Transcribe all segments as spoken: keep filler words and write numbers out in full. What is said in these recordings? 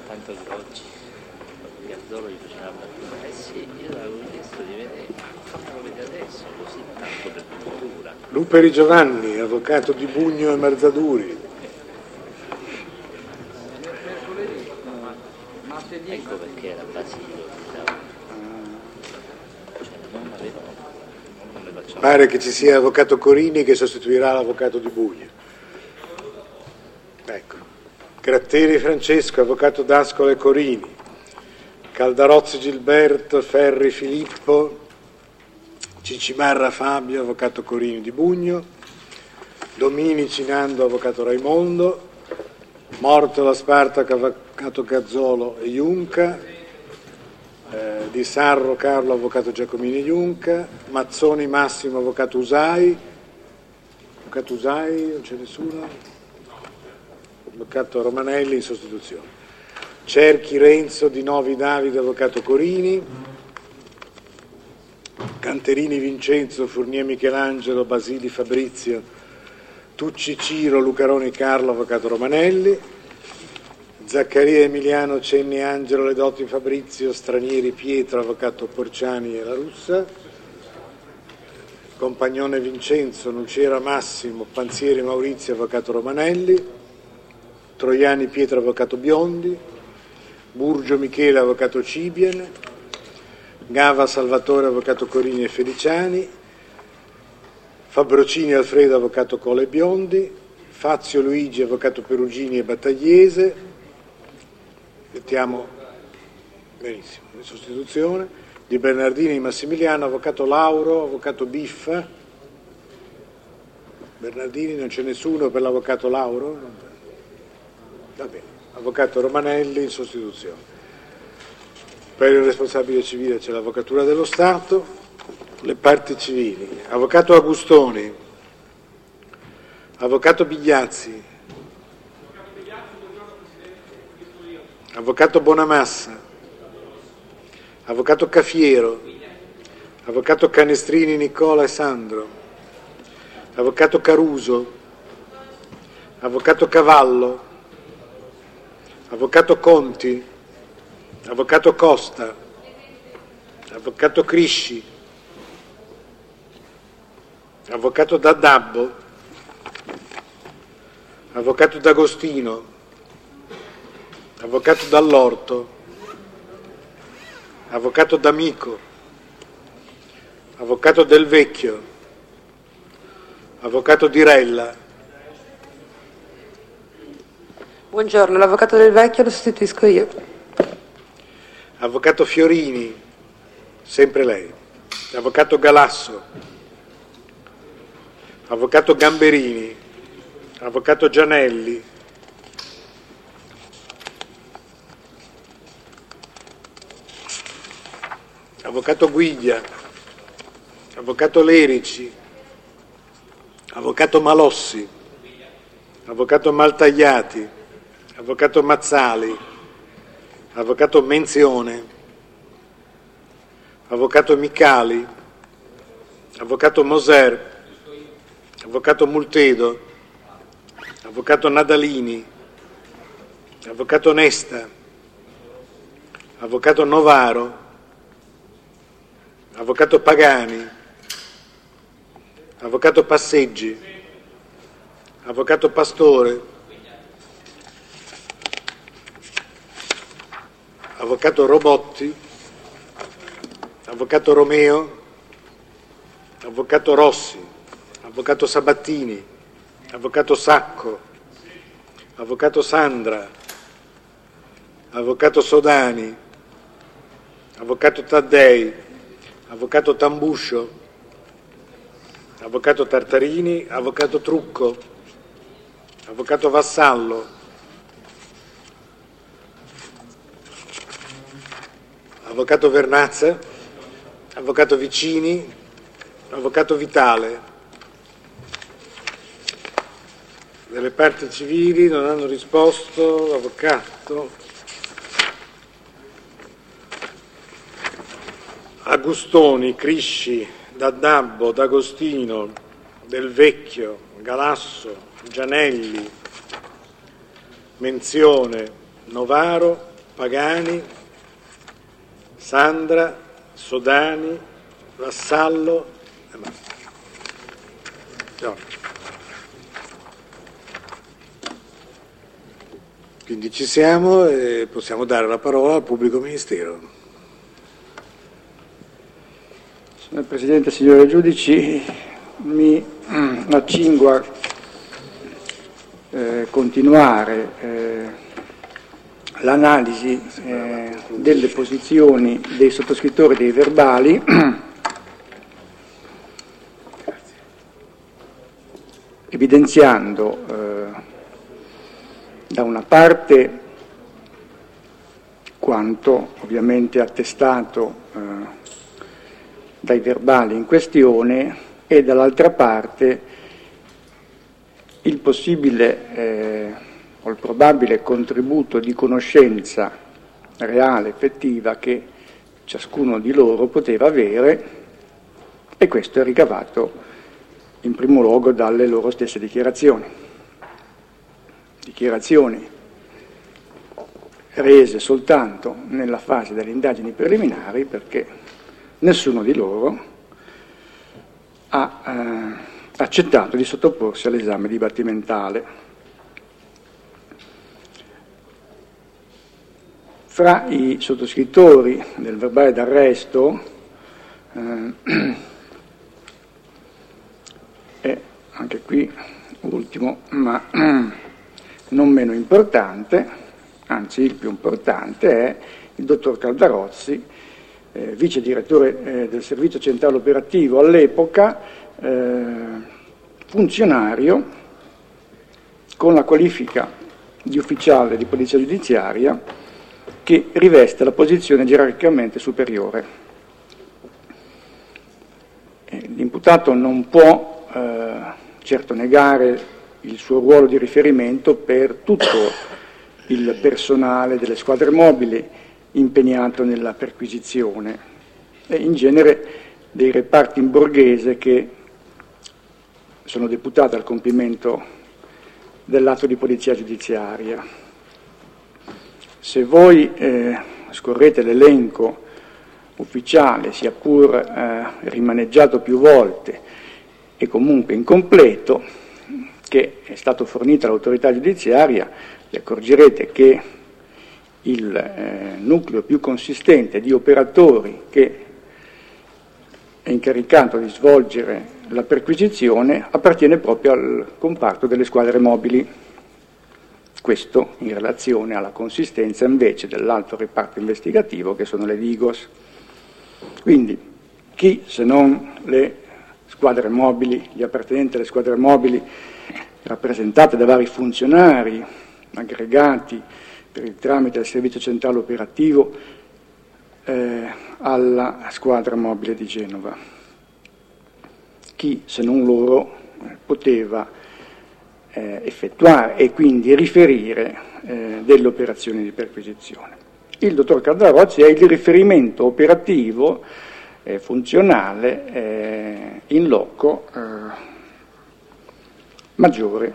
tanto che oggi Gazzolo gli faceva la battuta, eh sì, io l'avevo chiesto di vedere, fammelo vedere adesso, così tanto per cultura. Luperi Giovanni, avvocato di Bugno e Marzaduri. Ecco perché era Basilio, diciamo. Cioè, non avevano, non le facciamo. Pare che ci sia l'avvocato Corini che sostituirà l'avvocato di Bugno. Ecco. Gratteri Francesco, avvocato D'Ascola e Corini. Caldarozzi Gilberto, Ferri Filippo, Cicimarra Fabio, avvocato Corini di Bugno, Domini Cinando, avvocato Raimondo, Mortola Spartaco, avvocato Gazzolo e Iunca, eh, Di Sarro Carlo, avvocato Giacomini e Iunca, Mazzoni Massimo, avvocato Usai, avvocato Usai, non c'è nessuno, avvocato Romanelli in sostituzione. Cerchi Renzo, Di Novi Davide, avvocato Corini, Canterini Vincenzo, Fournier Michelangelo, Basili Fabrizio, Tucci Ciro, Lucaroni Carlo, avvocato Romanelli, Zaccaria Emiliano, Cenni Angelo, Ledotti Fabrizio, Stranieri Pietro, avvocato Porciani e La Russa, Compagnone Vincenzo, Nucera Massimo, Panzieri Maurizio, avvocato Romanelli, Troiani Pietro, avvocato Biondi, Burgio Michele, avvocato Cibian, Gava Salvatore, avvocato Corini e Feliciani, Fabrocini Alfredo, avvocato Colle Biondi, Fazio Luigi, avvocato Perugini e Battagliese, mettiamo benissimo, in sostituzione, Di Bernardini Massimiliano, avvocato Lauro, avvocato Biffa, Bernardini non c'è nessuno per l'avvocato Lauro? Va bene. Avvocato Romanelli in sostituzione. Per il responsabile civile c'è l'Avvocatura dello Stato, le parti civili. Avvocato Agustoni, Avvocato Bigliazzi, Avvocato Bonamassa, Avvocato Cafiero, Avvocato Canestrini Nicola e Sandro, Avvocato Caruso, Avvocato Cavallo, Avvocato Conti, Avvocato Costa, Avvocato Crisci, Avvocato D'Addabbo, Avvocato D'Agostino, Avvocato Dall'Orto, Avvocato D'Amico, Avvocato Del Vecchio, Avvocato Dirella. Buongiorno, l'avvocato Del Vecchio lo sostituisco io. Avvocato Fiorini, sempre lei. Avvocato Galasso, Avvocato Gamberini, Avvocato Gianelli, Avvocato Guiglia, Avvocato Lerici, Avvocato Malossi, Avvocato Maltagliati, Avvocato Mazzali, Avvocato Menzione, Avvocato Micali, Avvocato Moser, Avvocato Multedo, Avvocato Nadalini, Avvocato Nesta, Avvocato Novaro, Avvocato Pagani, Avvocato Passeggi, Avvocato Pastore, Avvocato Robotti, Avvocato Romeo, Avvocato Rossi, Avvocato Sabattini, Avvocato Sacco, Avvocato Sandra, Avvocato Sodani, Avvocato Taddei, Avvocato Tambuscio, Avvocato Tartarini, Avvocato Trucco, Avvocato Vassallo, Avvocato Vernazza, Avvocato Vicini, Avvocato Vitale. Delle parti civili non hanno risposto l'avvocato Agustoni, Crisci, D'Addabbo, D'Agostino, Del Vecchio, Galasso, Gianelli, Menzione, Novaro, Pagani, Sandra, Sodani, Vassallo e basta. Quindi ci siamo e possiamo dare la parola al pubblico ministero. Signor Presidente, signori giudici, mi accingo a eh, continuare eh, l'analisi eh, delle posizioni dei sottoscrittori dei verbali evidenziando eh, da una parte quanto ovviamente attestato eh, dai verbali in questione e dall'altra parte il possibile eh, o il probabile contributo di conoscenza reale, effettiva che ciascuno di loro poteva avere, e questo è ricavato in primo luogo dalle loro stesse dichiarazioni. Dichiarazioni rese soltanto nella fase delle indagini preliminari, perché nessuno di loro ha eh, accettato di sottoporsi all'esame dibattimentale. Fra i sottoscrittori del verbale d'arresto eh, e anche qui ultimo, ma non meno importante, anzi il più importante, è il dottor Caldarozzi, eh, vice direttore eh, del Servizio Centrale Operativo, all'epoca eh, funzionario con la qualifica di ufficiale di polizia giudiziaria che riveste la posizione gerarchicamente superiore. Eh, l'imputato non può eh, certo negare il suo ruolo di riferimento per tutto il personale delle squadre mobili impegnato nella perquisizione e in genere dei reparti in borghese che sono deputati al compimento dell'atto di polizia giudiziaria. Se voi eh, scorrete l'elenco ufficiale, sia pur eh, rimaneggiato più volte e comunque incompleto, che è stato fornito all'autorità giudiziaria, vi accorgerete che il eh, nucleo più consistente di operatori che è incaricato di svolgere la perquisizione appartiene proprio al comparto delle squadre mobili. Questo in relazione alla consistenza invece dell'altro reparto investigativo che sono le Digos. Quindi chi se non le squadre mobili, gli appartenenti alle squadre mobili rappresentate da vari funzionari aggregati per il tramite del Servizio Centrale Operativo eh, alla squadra mobile di Genova. Chi se non loro eh, poteva eh, effettuare e quindi riferire eh, delle operazioni di perquisizione. Il dottor Caldarozzi è il riferimento operativo eh, funzionale eh, in loco eh, maggiore,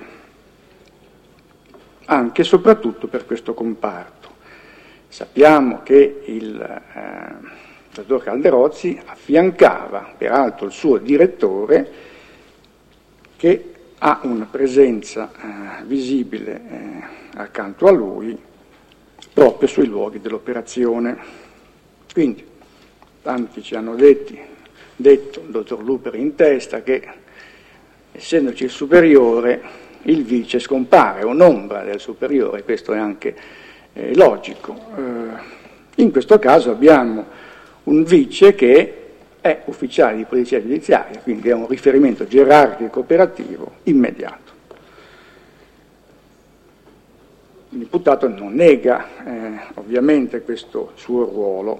anche e soprattutto per questo comparto. Sappiamo che il eh, dottor Caldarozzi affiancava peraltro il suo direttore, che ha una presenza eh, visibile eh, accanto a lui proprio sui luoghi dell'operazione. Quindi tanti ci hanno detti, detto, il dottor Luperi in testa, che essendoci il superiore, il vice scompare, o un'ombra del superiore, questo è anche eh, logico. Eh, in questo caso abbiamo un vice che è ufficiale di polizia giudiziaria, quindi è un riferimento gerarchico operativo immediato. L'imputato non nega eh, ovviamente questo suo ruolo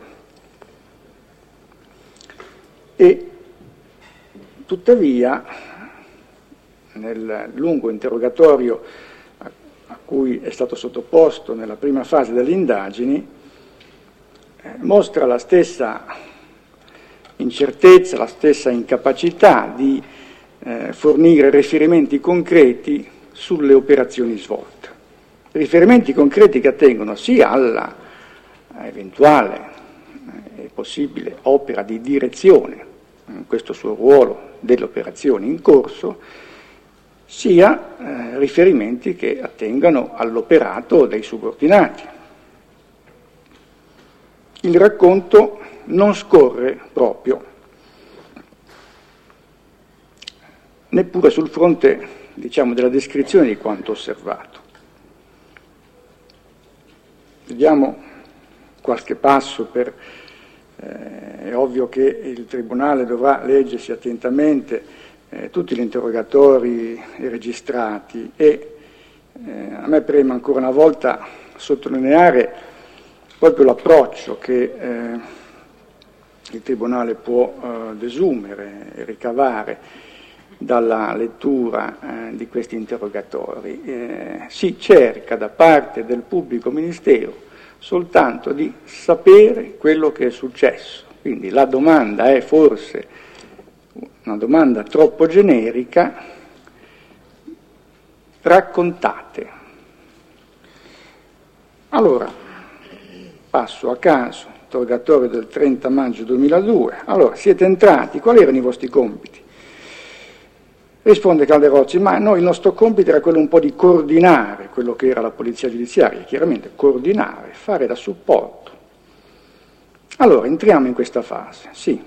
e tuttavia nel lungo interrogatorio a, a cui è stato sottoposto nella prima fase delle indagini eh, mostra la stessa incertezza, la stessa incapacità di eh, fornire riferimenti concreti sulle operazioni svolte. Riferimenti concreti che attengono sia alla eventuale e possibile opera di direzione, in questo suo ruolo delle operazioni in corso, sia eh, riferimenti che attengano all'operato dei subordinati. Il racconto non scorre proprio, neppure sul fronte, diciamo, della descrizione di quanto osservato. Vediamo qualche passo per... Eh, è ovvio che il Tribunale dovrà leggersi attentamente eh, tutti gli interrogatori registrati e eh, a me preme ancora una volta sottolineare proprio l'approccio che eh, il Tribunale può eh, desumere e ricavare dalla lettura eh, di questi interrogatori. Eh, si cerca da parte del pubblico ministero soltanto di sapere quello che è successo. Quindi la domanda è forse una domanda troppo generica: raccontate. Allora, passo a caso, interrogatorio del trenta maggio duemiladue. Allora, siete entrati, quali erano i vostri compiti? Risponde Calderozzi, ma noi il nostro compito era quello un po' di coordinare quello che era la polizia giudiziaria, chiaramente coordinare, fare da supporto. Allora, entriamo in questa fase, sì.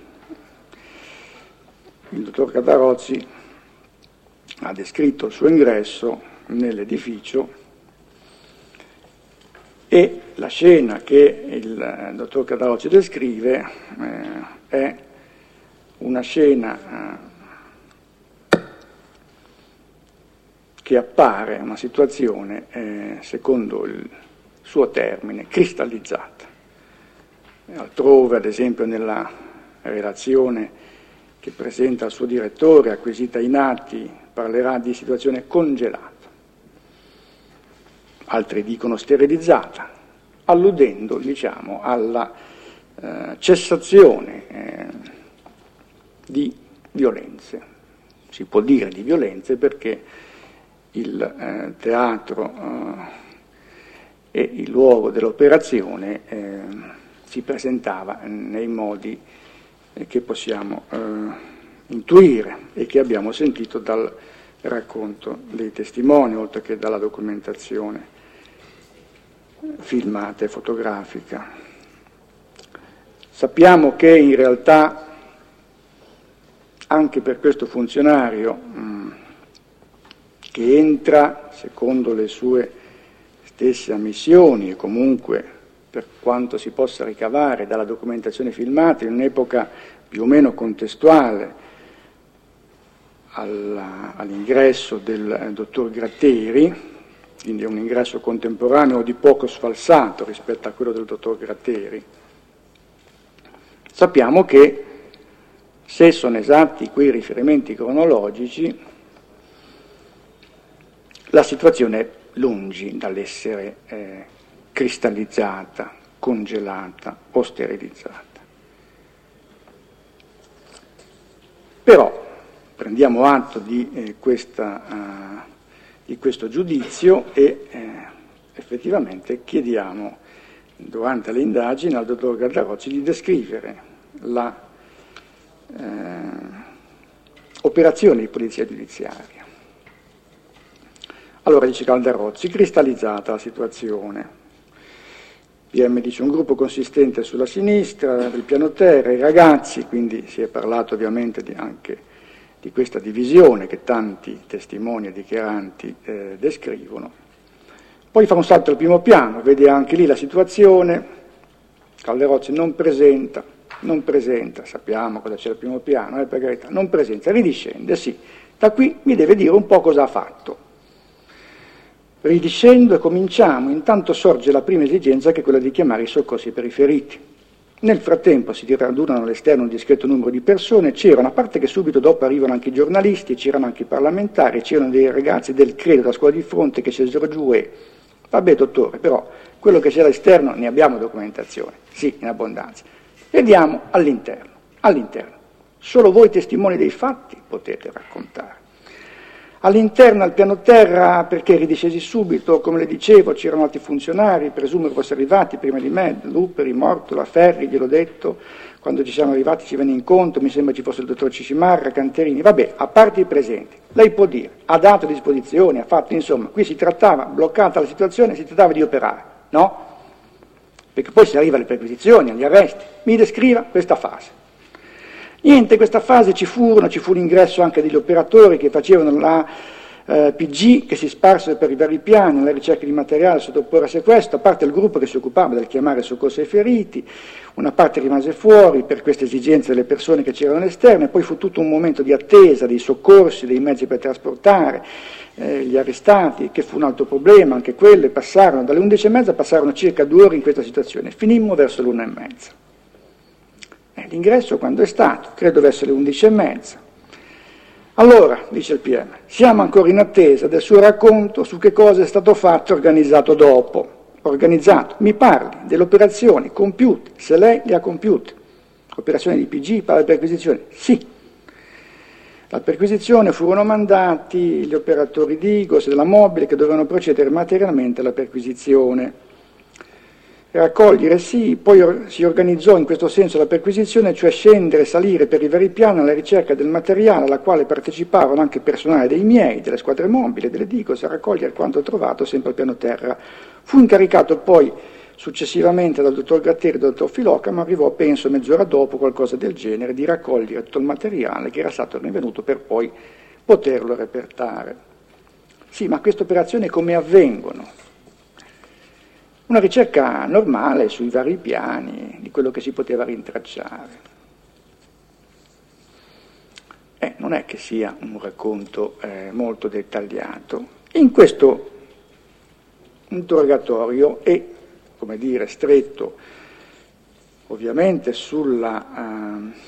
Il dottor Calderozzi ha descritto il suo ingresso nell'edificio e la scena che il dottor Calderozzi descrive eh, è una scena... Eh, che appare una situazione, eh, secondo il suo termine, cristallizzata. Altrove, ad esempio, nella relazione che presenta al suo direttore, acquisita in atti, parlerà di situazione congelata. Altri dicono sterilizzata, alludendo, diciamo, alla eh, cessazione eh, di violenze. Si può dire di violenze perché il eh, teatro eh, e il luogo dell'operazione eh, si presentava nei modi eh, che possiamo eh, intuire e che abbiamo sentito dal racconto dei testimoni, oltre che dalla documentazione filmata e fotografica. Sappiamo che in realtà anche per questo funzionario mh, che entra, secondo le sue stesse ammissioni e comunque per quanto si possa ricavare dalla documentazione filmata, in un'epoca più o meno contestuale alla, all'ingresso del dottor Gratteri, quindi è un ingresso contemporaneo di poco sfalsato rispetto a quello del dottor Gratteri. Sappiamo che, se sono esatti quei riferimenti cronologici, la situazione è lungi dall'essere eh, cristallizzata, congelata o sterilizzata. Però prendiamo atto di, eh, questa, uh, di questo giudizio e eh, effettivamente chiediamo durante le indagini al dottor Calderozzi di descrivere la eh, operazione di polizia giudiziaria. Allora dice Calderozzi, cristallizzata la situazione. P M dice un gruppo consistente sulla sinistra del piano terra, i ragazzi, quindi si è parlato ovviamente di, anche di questa divisione che tanti testimoni e dichiaranti eh, descrivono. Poi fa un salto al primo piano, vede anche lì la situazione, Calderozzi non presenta, non presenta, sappiamo cosa c'è al primo piano, eh, per carità, non presenta, ridiscende, sì, da qui mi deve dire un po' cosa ha fatto. Ridiscendo e cominciamo, intanto sorge la prima esigenza che è quella di chiamare i soccorsi per i feriti. Nel frattempo si radunano all'esterno un discreto numero di persone, c'erano, a parte che subito dopo arrivano anche i giornalisti, c'erano anche i parlamentari, c'erano dei ragazzi del credo, della scuola di fronte che scesero giù e, vabbè dottore, però quello che c'era all'esterno ne abbiamo documentazione, sì, in abbondanza. Vediamo all'interno, all'interno. Solo voi testimoni dei fatti potete raccontare. All'interno, al piano terra, perché ridiscesi subito, come le dicevo, c'erano altri funzionari, presumo fossero arrivati prima di me, Luperi, Mortola, Ferri, gliel'ho detto, quando ci siamo arrivati ci venne incontro, mi sembra ci fosse il dottor Cicimarra, Canterini, vabbè, a parte i presenti, lei può dire, ha dato a disposizione, ha fatto, insomma, qui si trattava, bloccata la situazione, si trattava di operare, no? Perché poi si arriva alle perquisizioni, agli arresti, mi descriva questa fase. Niente, questa fase ci furono, ci fu l'ingresso anche degli operatori che facevano la eh, P G, che si sparsero per i vari piani, la ricerca di materiale sottoporre a sequestro, a parte il gruppo che si occupava del chiamare soccorso ai feriti, una parte rimase fuori per queste esigenze delle persone che c'erano all'esterno, e poi fu tutto un momento di attesa dei soccorsi, dei mezzi per trasportare eh, gli arrestati, che fu un altro problema, anche quelle passarono, dalle undici e mezza passarono circa due ore in questa situazione, finimmo verso l'una e mezza. L'ingresso quando è stato? Credo verso le undici e mezza. Allora, dice il P M, siamo ancora in attesa del suo racconto su che cosa è stato fatto e organizzato dopo. Organizzato, mi parli delle operazioni compiute, se lei le ha compiute. Operazioni di P G, parla di perquisizione? Sì. La perquisizione furono mandati gli operatori di I G O S e della Mobile che dovevano procedere materialmente alla perquisizione. Raccogliere sì, poi si organizzò in questo senso la perquisizione, cioè scendere e salire per i vari piani alla ricerca del materiale alla quale partecipavano anche personale dei miei, delle squadre mobili, delle D I G O S, a raccogliere quanto trovato sempre al piano terra. Fu incaricato poi successivamente dal dottor Gratteri e dal dottor Filocca, ma arrivò, penso, mezz'ora dopo, qualcosa del genere, di raccogliere tutto il materiale che era stato rinvenuto per poi poterlo repertare. Sì, ma queste operazioni come avvengono? Una ricerca normale sui vari piani di quello che si poteva rintracciare. Eh, non è che sia un racconto eh, molto dettagliato. In questo interrogatorio è, come dire, stretto ovviamente sulla eh,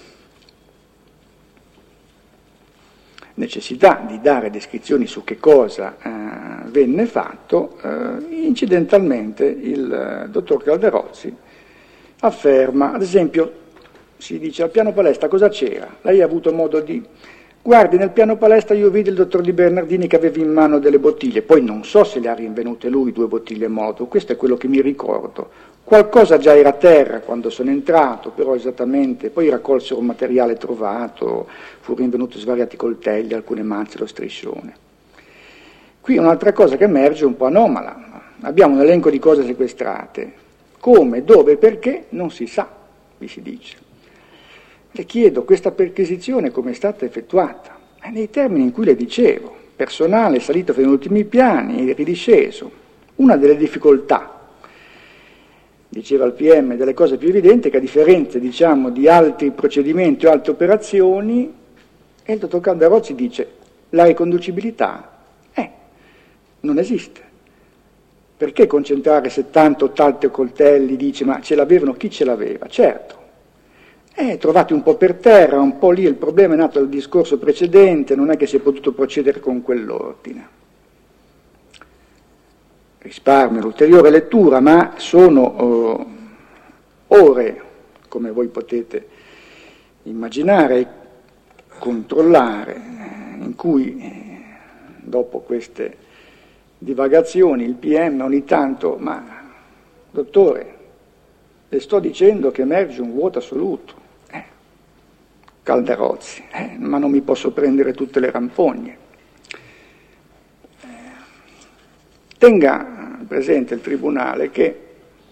necessità di dare descrizioni su che cosa eh, venne fatto, eh, incidentalmente il eh, dottor Calderozzi afferma, ad esempio, si dice al piano palestra cosa c'era? Lei ha avuto modo di... Guardi, nel piano palestra io vidi il dottor Di Bernardini che aveva in mano delle bottiglie, poi non so se le ha rinvenute lui due bottiglie Molotov, questo è quello che mi ricordo. Qualcosa già era a terra quando sono entrato, però esattamente, poi raccolsero un materiale trovato, furono rinvenuti svariati coltelli, alcune mazze, lo striscione. Qui un'altra cosa che emerge un po' anomala, abbiamo un elenco di cose sequestrate, come, dove e perché non si sa, vi si dice. Le chiedo questa perquisizione come è stata effettuata, è nei termini in cui le dicevo, personale salito fino agli ultimi piani e ridisceso. Una delle difficoltà, diceva il P M, delle cose più evidenti che a differenza, diciamo, di altri procedimenti o altre operazioni, e il dottor Calderozzi dice, la riconducibilità eh, non esiste. Perché concentrare settanta ottanta coltelli, dice, ma ce l'avevano, chi ce l'aveva? Certo. Eh, trovati un po' per terra, un po' lì, il problema è nato dal discorso precedente, non è che si è potuto procedere con quell'ordine. Risparmio l'ulteriore lettura, ma sono uh, ore, come voi potete immaginare e controllare, in cui eh, dopo queste divagazioni il P M ogni tanto, ma dottore, le sto dicendo che emerge un vuoto assoluto. Eh, Calderozzi, eh, ma non mi posso prendere tutte le rampogne. Tenga presente il Tribunale che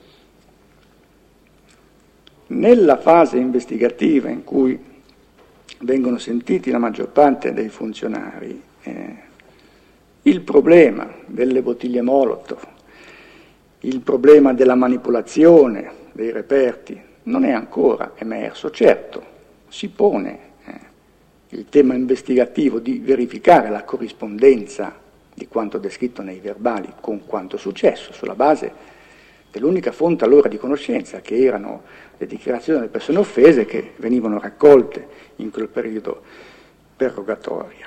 nella fase investigativa in cui vengono sentiti la maggior parte dei funzionari, eh, il problema delle bottiglie Molotov, il problema della manipolazione dei reperti non è ancora emerso. Certo, si pone eh, il tema investigativo di verificare la corrispondenza di quanto descritto nei verbali con quanto successo, sulla base dell'unica fonte allora di conoscenza, che erano le dichiarazioni delle persone offese che venivano raccolte in quel periodo perrogatorio.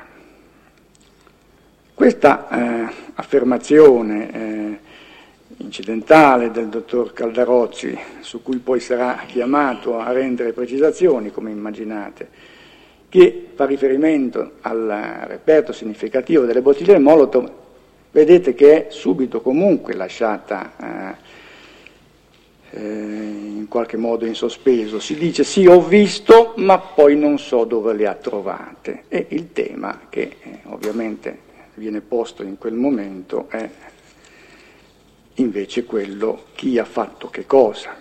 Questa eh, affermazione eh, incidentale del dottor Calderozzi, su cui poi sarà chiamato a rendere precisazioni, come immaginate, che fa riferimento al reperto significativo delle bottiglie Molotov, vedete che è subito comunque lasciata eh, eh, in qualche modo in sospeso. Si dice sì, ho visto, ma poi non so dove le ha trovate. E il tema che eh, ovviamente viene posto in quel momento è invece quello: chi ha fatto che cosa.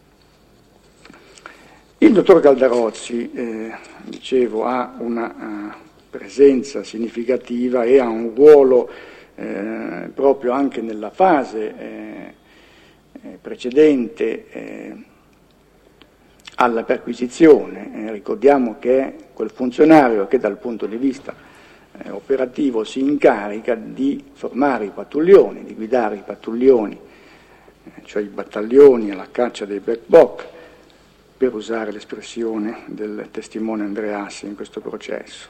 Il dottor Caldarozzi, eh, dicevo, ha una uh, presenza significativa e ha un ruolo eh, proprio anche nella fase eh, precedente eh, alla perquisizione. Eh, ricordiamo che è quel funzionario che dal punto di vista eh, operativo si incarica di formare i pattuglioni, di guidare i pattuglioni, eh, cioè i battaglioni alla caccia dei black box, per usare l'espressione del testimone Andreassi in questo processo.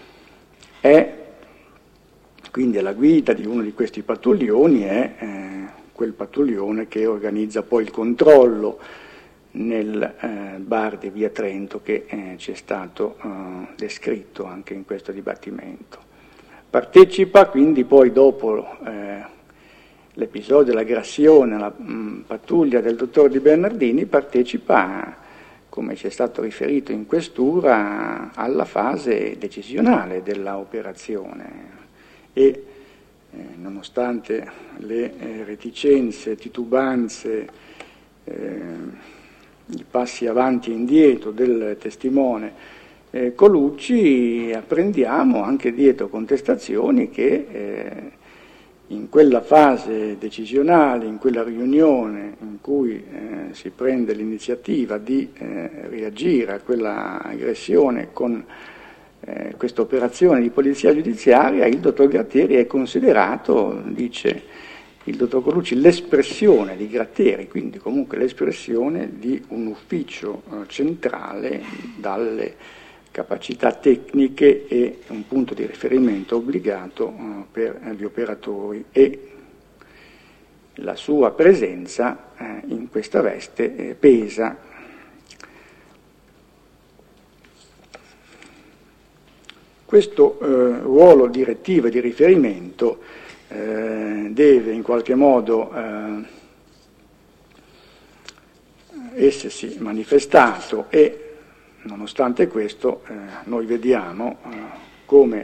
È quindi alla guida di uno di questi pattuglioni, è eh, quel pattuglione che organizza poi il controllo nel eh, bar di Via Trento che eh, ci è stato eh, descritto anche in questo dibattimento. Partecipa quindi poi, dopo eh, l'episodio dell'aggressione alla mh, pattuglia del dottor Di Bernardini, partecipa, come ci è stato riferito in questura, alla fase decisionale della operazione e eh, nonostante le eh, reticenze, titubanze, eh, i passi avanti e indietro del testimone eh, Colucci, apprendiamo anche dietro contestazioni che eh, in quella fase decisionale, in quella riunione in cui eh, si prende l'iniziativa di eh, reagire a quella aggressione con eh, questa operazione di polizia giudiziaria, il dottor Gratteri è considerato, dice il dottor Colucci, l'espressione di Gratteri, quindi comunque l'espressione di un ufficio eh, centrale dalle capacità tecniche e un punto di riferimento obbligato uh, per uh, gli operatori, e la sua presenza uh, in questa veste eh, pesa. Questo uh, ruolo direttivo e di riferimento uh, deve in qualche modo uh, essersi manifestato, e nonostante questo eh, noi vediamo eh, come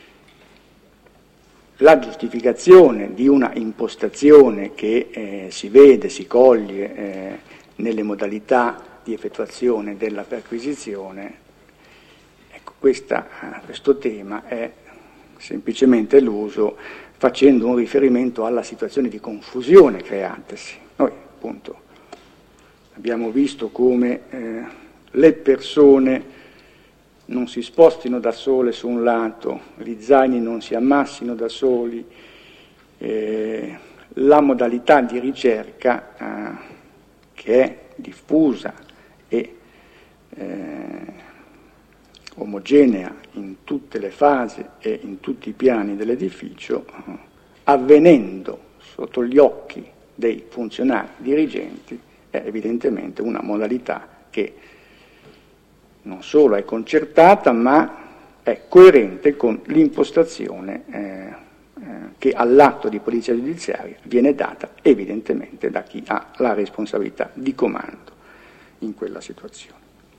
la giustificazione di una impostazione che eh, si vede, si coglie eh, nelle modalità di effettuazione della perquisizione, ecco, questa, eh, questo tema è semplicemente eluso facendo un riferimento alla situazione di confusione creatasi. Noi appunto abbiamo visto come eh, le persone non si spostino da sole su un lato, gli zaini non si ammassino da soli, eh, la modalità di ricerca eh, che è diffusa e eh, omogenea in tutte le fasi e in tutti i piani dell'edificio, eh, avvenendo sotto gli occhi dei funzionari dirigenti, è evidentemente una modalità che non solo è concertata, ma è coerente con l'impostazione eh, eh, che all'atto di polizia giudiziaria viene data evidentemente da chi ha la responsabilità di comando in quella situazione.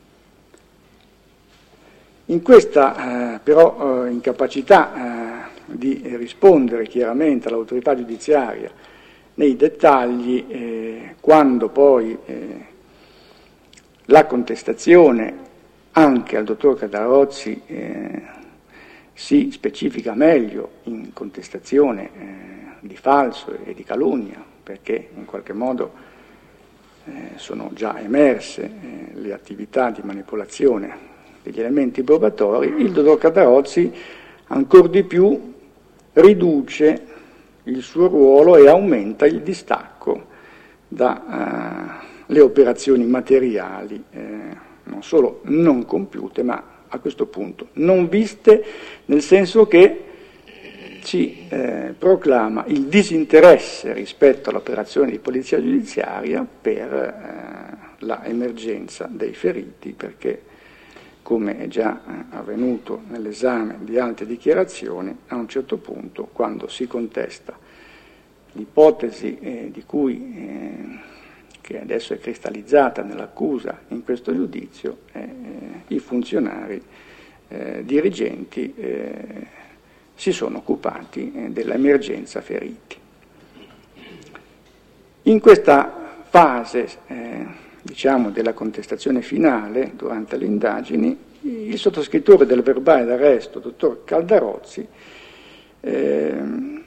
In questa eh, però eh, incapacità eh, di rispondere chiaramente all'autorità giudiziaria nei dettagli, eh, quando poi eh, la contestazione anche al dottor Caldarozzi eh, si specifica meglio in contestazione eh, di falso e di calunnia, perché in qualche modo eh, sono già emerse eh, le attività di manipolazione degli elementi probatori. Il dottor Caldarozzi ancor di più riduce il suo ruolo e aumenta il distacco dalle uh, operazioni materiali eh, non solo non compiute, ma a questo punto non viste, nel senso che ci eh, proclama il disinteresse rispetto all'operazione di polizia giudiziaria per eh, la emergenza dei feriti, perché come è già avvenuto nell'esame di altre dichiarazioni, a un certo punto, quando si contesta l'ipotesi eh, di cui, eh, che adesso è cristallizzata nell'accusa in questo giudizio, eh, eh, i funzionari eh, dirigenti eh, si sono occupati eh, dell'emergenza feriti. In questa fase eh, diciamo, della contestazione finale, durante le indagini, il sottoscrittore del verbale d'arresto, dottor Caldarozzi, eh,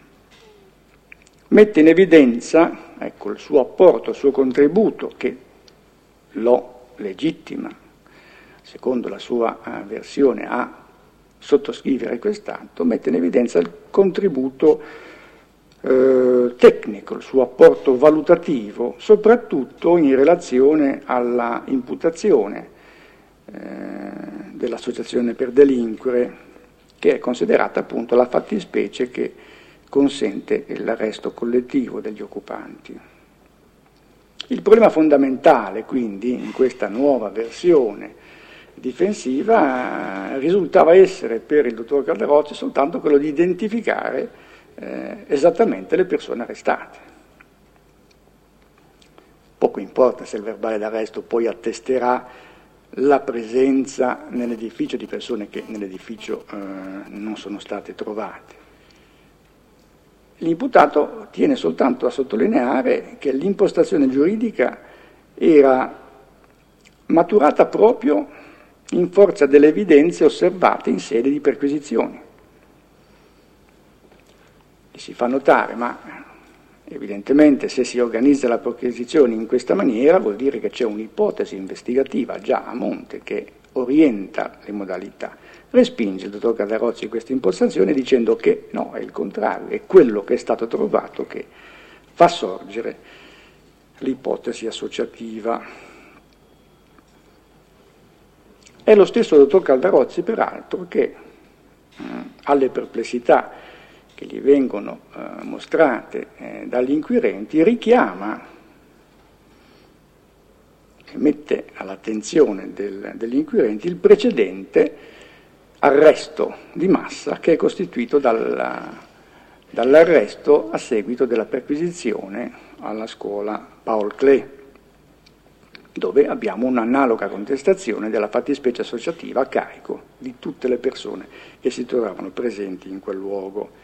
mette in evidenza ecco, il suo apporto, il suo contributo, che lo legittima, secondo la sua uh, versione, a sottoscrivere quest'atto, mette in evidenza il contributo Eh, tecnico, il suo apporto valutativo, soprattutto in relazione alla imputazione eh, dell'associazione per delinquere, che è considerata appunto la fattispecie che consente l'arresto collettivo degli occupanti. Il problema fondamentale, quindi, in questa nuova versione difensiva risultava essere per il dottor Caldarozzi soltanto quello di identificare Eh, esattamente le persone arrestate. Poco importa se il verbale d'arresto poi attesterà la presenza nell'edificio di persone che nell'edificio eh, non sono state trovate. L'imputato tiene soltanto a sottolineare che l'impostazione giuridica era maturata proprio in forza delle evidenze osservate in sede di perquisizioni. Si fa notare, ma evidentemente se si organizza la perquisizione in questa maniera vuol dire che c'è un'ipotesi investigativa già a monte che orienta le modalità. Respinge il dottor Caldarozzi questa impostazione dicendo che no, è il contrario, è quello che è stato trovato che fa sorgere l'ipotesi associativa. È lo stesso dottor Caldarozzi, peraltro, che mh, alle perplessità che gli vengono eh, mostrate eh, dagli inquirenti, richiama e mette all'attenzione del, degli inquirenti il precedente arresto di massa che è costituito dalla, dall'arresto a seguito della perquisizione alla scuola Paul Klee, dove abbiamo un'analoga contestazione della fattispecie associativa a carico di tutte le persone che si trovavano presenti in quel luogo.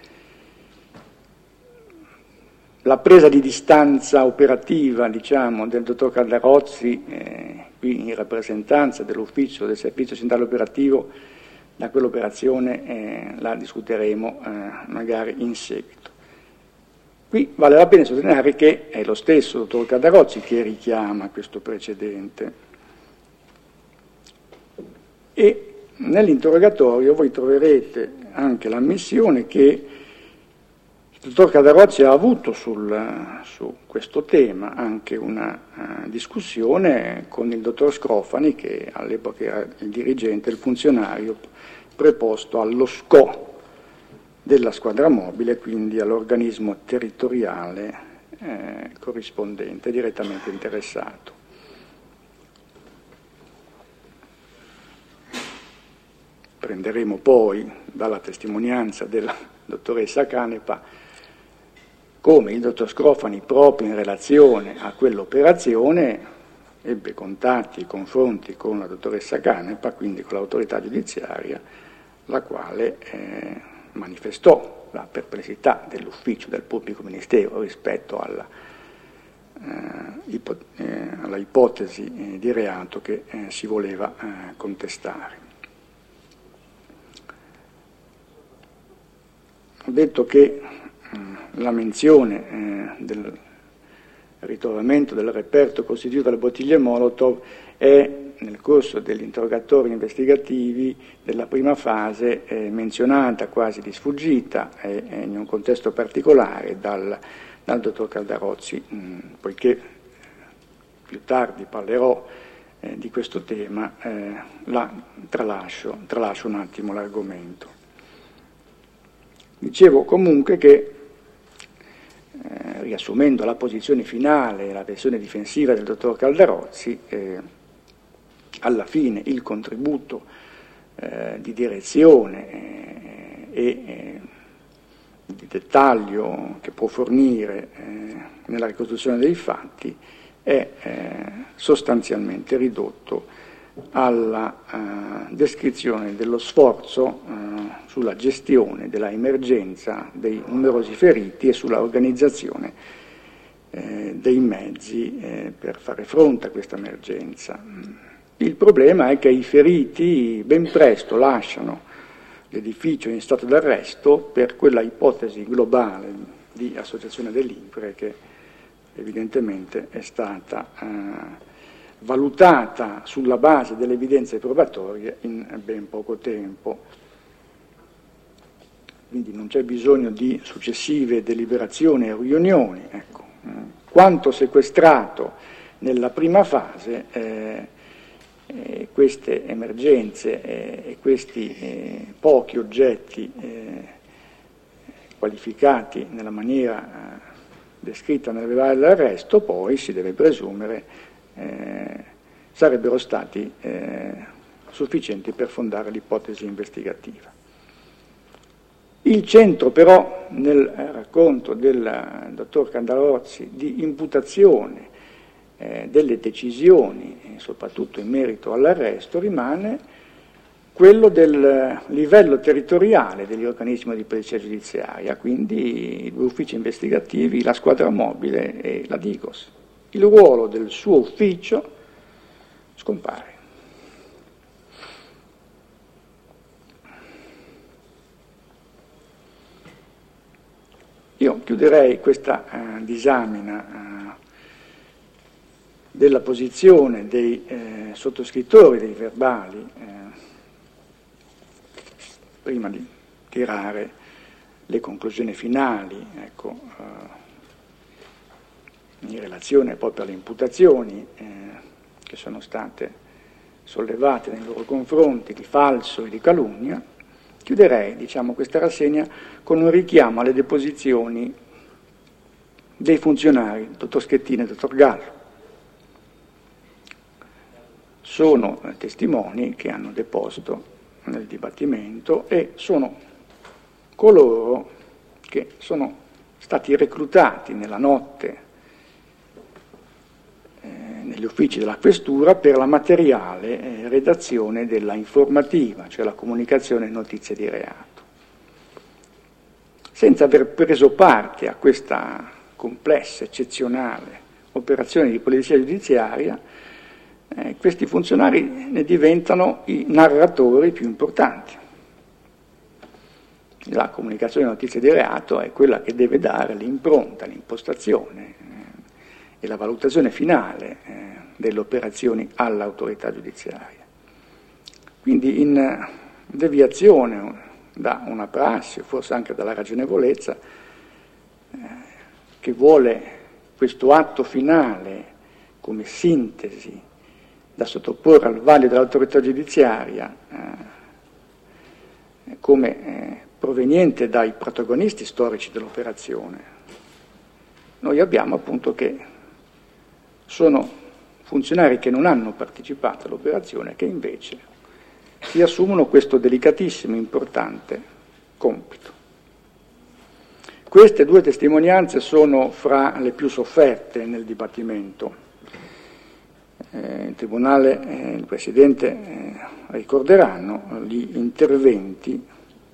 La presa di distanza operativa, diciamo, del dottor Caldarozzi, eh, qui in rappresentanza dell'ufficio del servizio centrale operativo, da quell'operazione eh, la discuteremo eh, magari in seguito. Qui vale la pena sottolineare che è lo stesso dottor Caldarozzi che richiama questo precedente. E nell'interrogatorio voi troverete anche l'ammissione che il dottor Caldarozzi ha avuto sul, su questo tema anche una uh, discussione con il dottor Scrofani, che all'epoca era il dirigente, il funzionario preposto allo S C O della squadra mobile, quindi all'organismo territoriale eh, corrispondente, direttamente interessato. Prenderemo poi dalla testimonianza della dottoressa Canepa come il dottor Scrofani, proprio in relazione a quell'operazione, ebbe contatti e confronti con la dottoressa Canepa, quindi con l'autorità giudiziaria, la quale eh, manifestò la perplessità dell'ufficio del pubblico ministero rispetto alla, eh, ipo, eh, alla ipotesi eh, di reato che eh, si voleva eh, contestare. Ho detto che la menzione eh, del ritrovamento del reperto costituito dalle bottiglie Molotov è nel corso degli interrogatori investigativi della prima fase eh, menzionata quasi di sfuggita e eh, in un contesto particolare dal, dal dottor Caldarozzi, mh, poiché più tardi parlerò eh, di questo tema, eh, la tralascio, tralascio un attimo l'argomento. Dicevo comunque che Eh, riassumendo la posizione finale, la versione difensiva del dottor Caldarozzi, eh, alla fine il contributo eh, di direzione eh, e eh, di dettaglio che può fornire eh, nella ricostruzione dei fatti è eh, sostanzialmente ridotto alla eh, descrizione dello sforzo eh, sulla gestione della emergenza dei numerosi feriti e sulla organizzazione eh, dei mezzi eh, per fare fronte a questa emergenza. Il problema è che i feriti ben presto lasciano l'edificio in stato d'arresto per quella ipotesi globale di associazione dell'Inpre che evidentemente è stata eh, valutata sulla base delle evidenze probatorie in ben poco tempo. Quindi non c'è bisogno di successive deliberazioni e riunioni. Ecco. Quanto sequestrato nella prima fase, eh, eh, queste emergenze eh, e questi eh, pochi oggetti eh, qualificati nella maniera eh, descritta nel verbale dell'arresto, poi si deve presumere eh, sarebbero stati eh, sufficienti per fondare l'ipotesi investigativa. Il centro però nel racconto del dottor Candarozzi di imputazione eh, delle decisioni, eh, soprattutto in merito all'arresto, rimane quello del livello territoriale degli organismi di polizia giudiziaria, quindi i due uffici investigativi, la squadra mobile e la Digos. Il ruolo del suo ufficio scompare. Io chiuderei questa uh, disamina uh, della posizione dei eh, sottoscrittori dei verbali eh, prima di tirare le conclusioni finali, ecco, eh, in relazione proprio alle imputazioni eh, che sono state sollevate nei loro confronti di falso e di calunnia, chiuderei, diciamo, questa rassegna con un richiamo alle deposizioni dei funzionari, dottor Schettino e dottor Gallo. Sono eh, testimoni che hanno deposto nel dibattimento e sono coloro che sono stati reclutati nella notte eh, negli uffici della questura per la materiale eh, redazione della informativa, cioè la comunicazione e notizie di reato. Senza aver preso parte a questa complessa, eccezionale operazione di polizia giudiziaria, Eh, questi funzionari ne diventano i narratori più importanti. La comunicazione di notizie di reato è quella che deve dare l'impronta, l'impostazione eh, e la valutazione finale eh, delle operazioni all'autorità giudiziaria. Quindi in eh, deviazione da una prassi, forse anche dalla ragionevolezza, eh, che vuole questo atto finale come sintesi da sottoporre al vaglio dell'autorità giudiziaria eh, come eh, proveniente dai protagonisti storici dell'operazione, noi abbiamo appunto che sono funzionari che non hanno partecipato all'operazione, che invece si assumono questo delicatissimo, importante compito. Queste due testimonianze sono fra le più sofferte nel dibattimento. Eh, il Tribunale e eh, il Presidente eh, ricorderanno gli interventi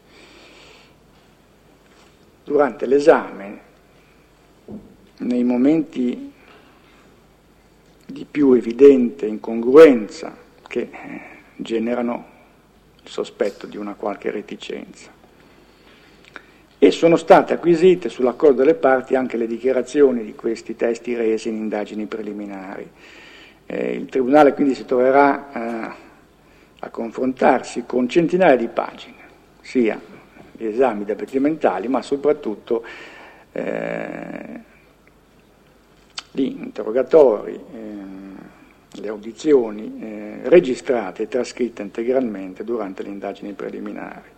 durante l'esame nei momenti di più evidente incongruenza che eh, generano il sospetto di una qualche reticenza. E sono state acquisite sull'accordo delle parti anche le dichiarazioni di questi testi resi in indagini preliminari. Eh, il Tribunale quindi si troverà eh, a confrontarsi con centinaia di pagine, sia gli esami dibattimentali, ma soprattutto eh, gli interrogatori, eh, le audizioni eh, registrate e trascritte integralmente durante le indagini preliminari.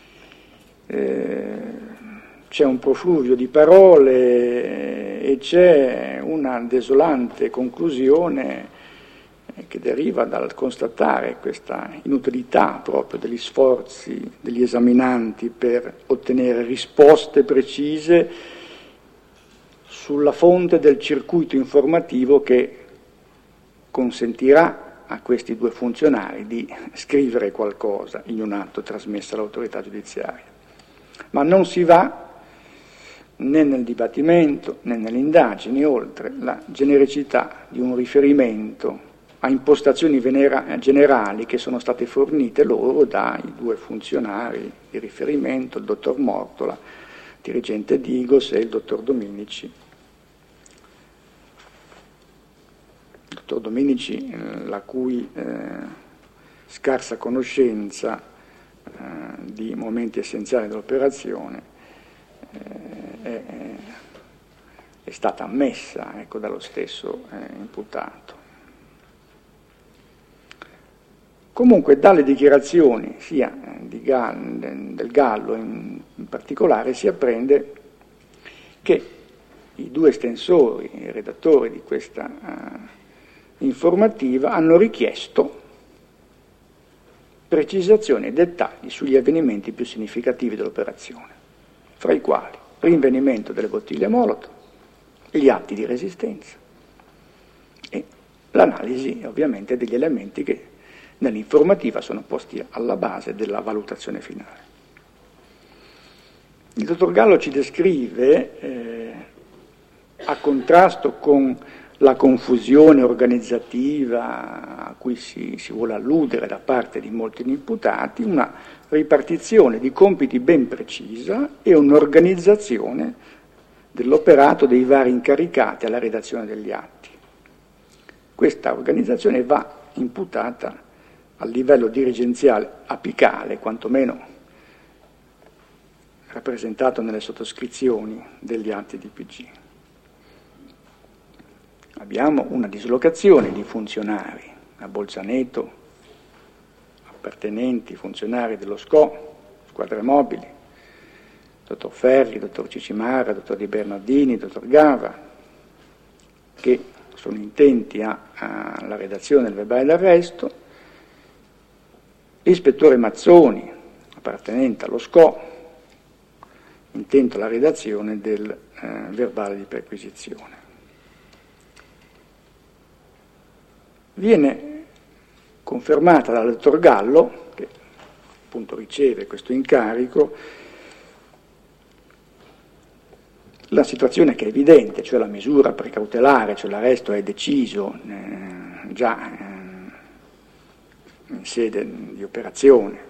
Eh, c'è un profluvio di parole e c'è una desolante conclusione che deriva dal constatare questa inutilità proprio degli sforzi degli esaminanti per ottenere risposte precise sulla fonte del circuito informativo che consentirà a questi due funzionari di scrivere qualcosa in un atto trasmesso all'autorità giudiziaria. Ma non si va né nel dibattimento né nelle indagini oltre la genericità di un riferimento a impostazioni venera- generali che sono state fornite loro dai due funzionari di riferimento, il dottor Mortola, dirigente Digos, e il dottor Dominici. Il dottor Dominici, eh, la cui eh, scarsa conoscenza eh, di momenti essenziali dell'operazione eh, è, è stata ammessa, ecco, dallo stesso eh, imputato. Comunque dalle dichiarazioni sia di Gallo, del Gallo in, in particolare si apprende che i due estensori, i redattori di questa uh, informativa hanno richiesto precisazioni e dettagli sugli avvenimenti più significativi dell'operazione, fra i quali il rinvenimento delle bottiglie Molotov, gli atti di resistenza e l'analisi ovviamente degli elementi che nell'informativa sono posti alla base della valutazione finale. Il dottor Gallo ci descrive, eh, a contrasto con la confusione organizzativa a cui si, si vuole alludere da parte di molti imputati, una ripartizione di compiti ben precisa e un'organizzazione dell'operato dei vari incaricati alla redazione degli atti. Questa organizzazione va imputata a livello dirigenziale apicale, quantomeno rappresentato nelle sottoscrizioni degli atti di P G. Abbiamo una dislocazione di funzionari a Bolzaneto, appartenenti, funzionari dello S C O, squadre mobili, dottor Ferri, dottor Cicimarra, dottor Di Bernardini, dottor Gava, che sono intenti alla redazione del verbale d'arresto. L'ispettore Mazzoni, appartenente allo S C O, intento alla redazione del eh, verbale di perquisizione. Viene confermata dal dottor Gallo, che appunto riceve questo incarico, la situazione che è evidente, cioè la misura precautelare, cioè l'arresto è deciso eh, già eh, in sede di operazione,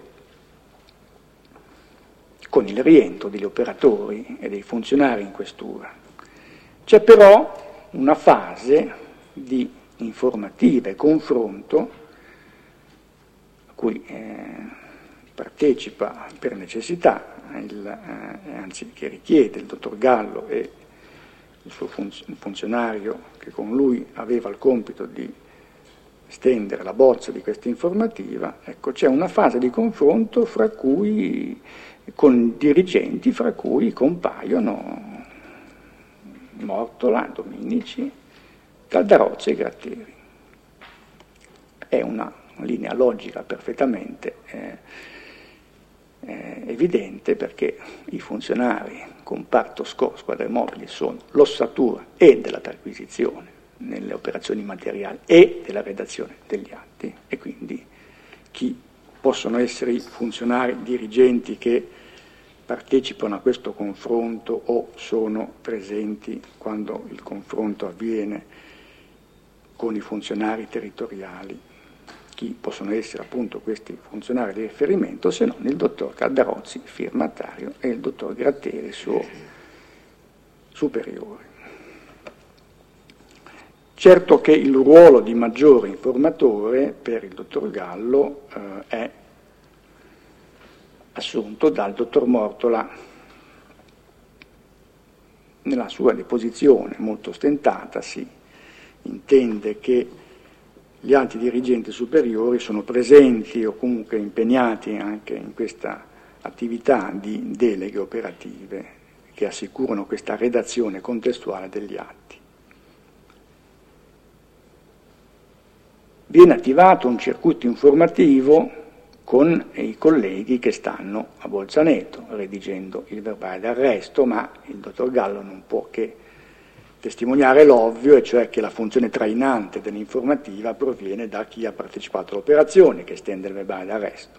con il rientro degli operatori e dei funzionari in questura. C'è però una fase di informativa e confronto a cui eh, partecipa per necessità, il, eh, anzi che richiede il dottor Gallo e il suo funz- il funzionario che con lui aveva il compito di stendere la bozza di questa informativa. Ecco, c'è una fase di confronto fra cui, con dirigenti fra cui compaiono Mortola, Dominici, Caldarozzi e Gratteri. È una linea logica perfettamente eh, eh, evidente, perché i funzionari comparto S C O, squadre mobili, sono l'ossatura e della perquisizione nelle operazioni materiali e della redazione degli atti, e quindi chi possono essere i funzionari dirigenti che partecipano a questo confronto o sono presenti quando il confronto avviene con i funzionari territoriali, chi possono essere appunto questi funzionari di riferimento se non il dottor Caldarozzi, firmatario, e il dottor Gratteri, suo superiore. Certo che il ruolo di maggiore informatore per il dottor Gallo eh, è assunto dal dottor Mortola nella sua deposizione molto ostentata. Si intende che gli alti dirigenti superiori sono presenti o comunque impegnati anche in questa attività di deleghe operative che assicurano questa redazione contestuale degli atti. viene attivato un circuito informativo con i colleghi che stanno a Bolzaneto redigendo il verbale d'arresto, ma il dottor Gallo non può che testimoniare l'ovvio, e cioè che la funzione trainante dell'informativa proviene da chi ha partecipato all'operazione, che stende il verbale d'arresto.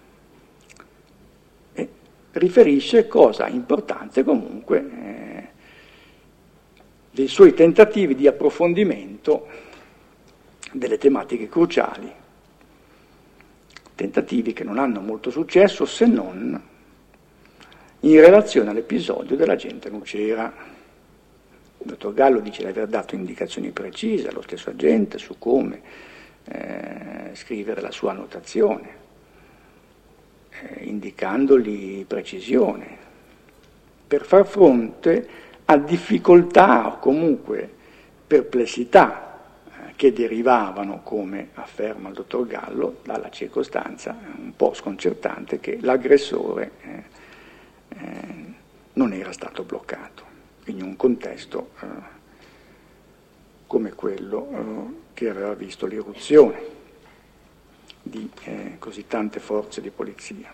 E riferisce, cosa importante comunque, eh, dei suoi tentativi di approfondimento delle tematiche cruciali, tentativi che non hanno molto successo se non in relazione all'episodio dell'agente Nucera. Il dottor Gallo dice di aver dato indicazioni precise allo stesso agente su come eh, scrivere la sua annotazione, eh, indicandogli precisione, per far fronte a difficoltà o comunque perplessità che derivavano, come afferma il dottor Gallo, dalla circostanza un po' sconcertante che l'aggressore eh, eh, non era stato bloccato in un contesto eh, come quello eh, che aveva visto l'irruzione di eh, così tante forze di polizia.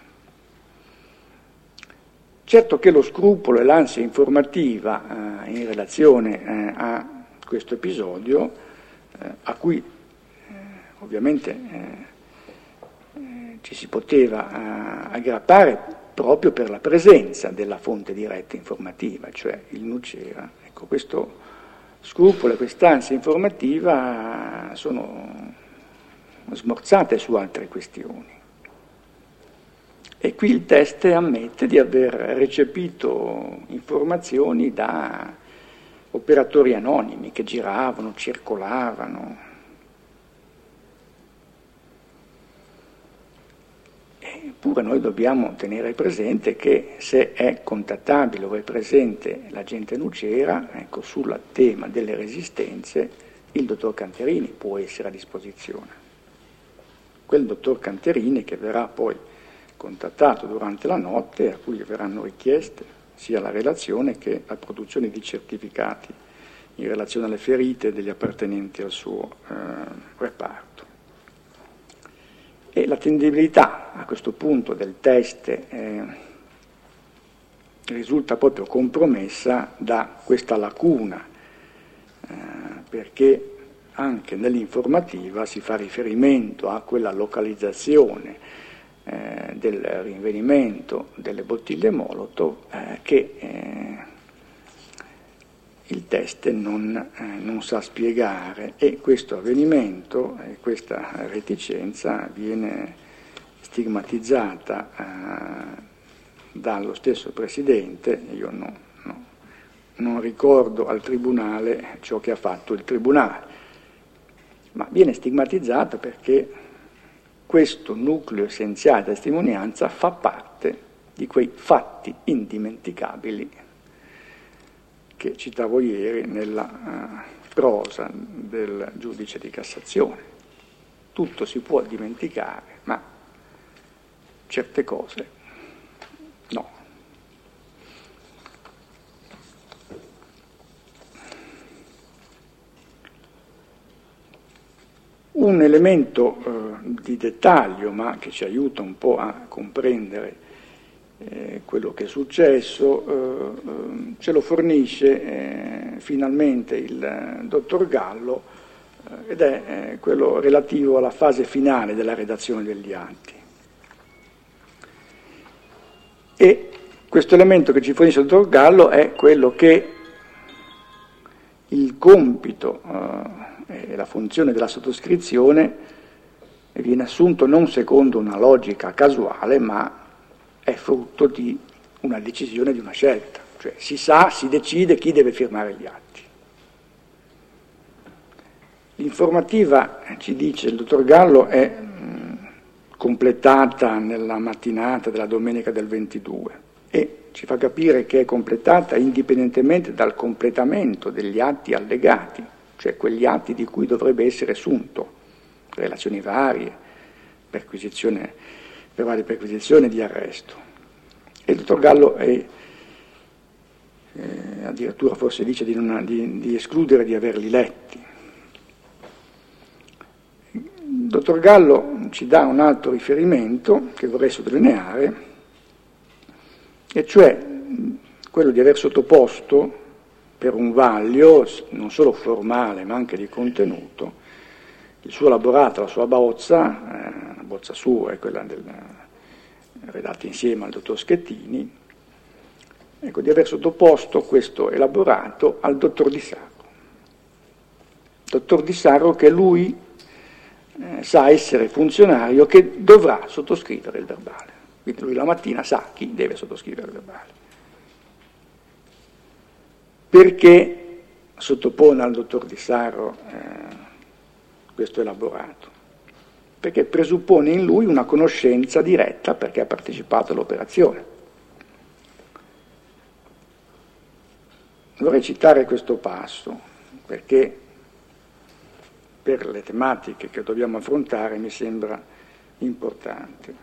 Certo che lo scrupolo e l'ansia informativa eh, in relazione eh, a questo episodio, a cui eh, ovviamente eh, eh, ci si poteva eh, aggrappare proprio per la presenza della fonte diretta informativa, cioè il Nucera. Ecco, questo scrupolo e quest'ansia informativa sono smorzate su altre questioni. E qui il teste ammette di aver recepito informazioni da operatori anonimi che giravano, circolavano. Eppure noi dobbiamo tenere presente che se è contattabile o è presente l'agente Nucera, ecco, sul tema delle resistenze il dottor Canterini può essere a disposizione. Quel dottor Canterini che verrà poi contattato durante la notte, a cui verranno richieste sia la relazione che la produzione di certificati in relazione alle ferite degli appartenenti al suo eh, reparto. E l'attendibilità a questo punto del teste eh, risulta proprio compromessa da questa lacuna, eh, perché anche nell'informativa si fa riferimento a quella localizzazione Eh, del rinvenimento delle bottiglie Molotov eh, che eh, il teste non, eh, non sa spiegare, e questo avvenimento e eh, questa reticenza viene stigmatizzata eh, dallo stesso Presidente. Io no, no, non ricordo al Tribunale ciò che ha fatto il Tribunale, ma viene stigmatizzata perché questo nucleo essenziale di testimonianza fa parte di quei fatti indimenticabili che citavo ieri nella uh, prosa del giudice di Cassazione. Tutto si può dimenticare, ma certe cose no. Un elemento eh, di dettaglio, ma che ci aiuta un po' a comprendere eh, quello che è successo, eh, ce lo fornisce eh, finalmente il eh, dottor Gallo, eh, ed è eh, quello relativo alla fase finale della redazione degli atti. E questo elemento che ci fornisce il dottor Gallo è quello che il compito eh, e la funzione della sottoscrizione viene assunto non secondo una logica casuale, ma è frutto di una decisione, di una scelta, cioè si sa, si decide chi deve firmare gli atti. L'informativa, ci dice il dottor Gallo, è mh, completata nella mattinata della domenica del ventidue e ci fa capire che è completata indipendentemente dal completamento degli atti allegati, cioè quegli atti di cui dovrebbe essere assunto, relazioni varie, perquisizione, per varie perquisizioni di arresto. E il dottor Gallo è, eh, addirittura forse dice di, non, di, di escludere di averli letti. il dottor Gallo ci dà un altro riferimento che vorrei sottolineare, e cioè quello di aver sottoposto per un vaglio, non solo formale ma anche di contenuto, il suo elaborato, la sua bozza, eh, la bozza sua e quella del, redatta insieme al dottor Schettini, ecco, di aver sottoposto questo elaborato al dottor Di Sarro. Dottor Di Sarro che lui eh, sa essere funzionario che dovrà sottoscrivere il verbale. Quindi lui la mattina sa chi deve sottoscrivere il verbale. Perché sottopone al dottor Di Sarro eh, questo elaborato? Perché presuppone in lui una conoscenza diretta perché ha partecipato all'operazione. Vorrei citare questo passo perché per le tematiche che dobbiamo affrontare mi sembra importante.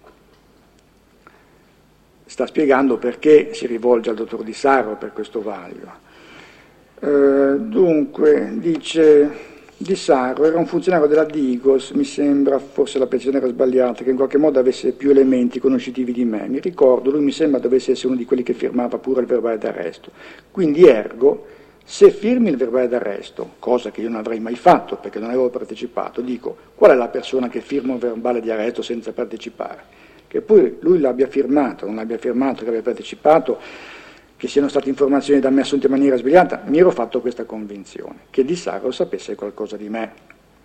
Sta spiegando perché si rivolge al dottor Di Sarro per questo vaglio. Eh, dunque, dice, Di Sarro era un funzionario della Digos, mi sembra, forse la precisione era sbagliata, che in qualche modo avesse più elementi conoscitivi di me. Mi ricordo, lui mi sembra dovesse essere uno di quelli che firmava pure il verbale d'arresto. Quindi, ergo, se firmi il verbale d'arresto, cosa che io non avrei mai fatto perché non avevo partecipato, dico, qual è la persona che firma un verbale di arresto senza partecipare? Che poi lui l'abbia firmato, non l'abbia firmato, che abbia partecipato, che siano state informazioni da me assunte in maniera sbagliata, mi ero fatto questa convinzione, che Di Sarro sapesse qualcosa di me.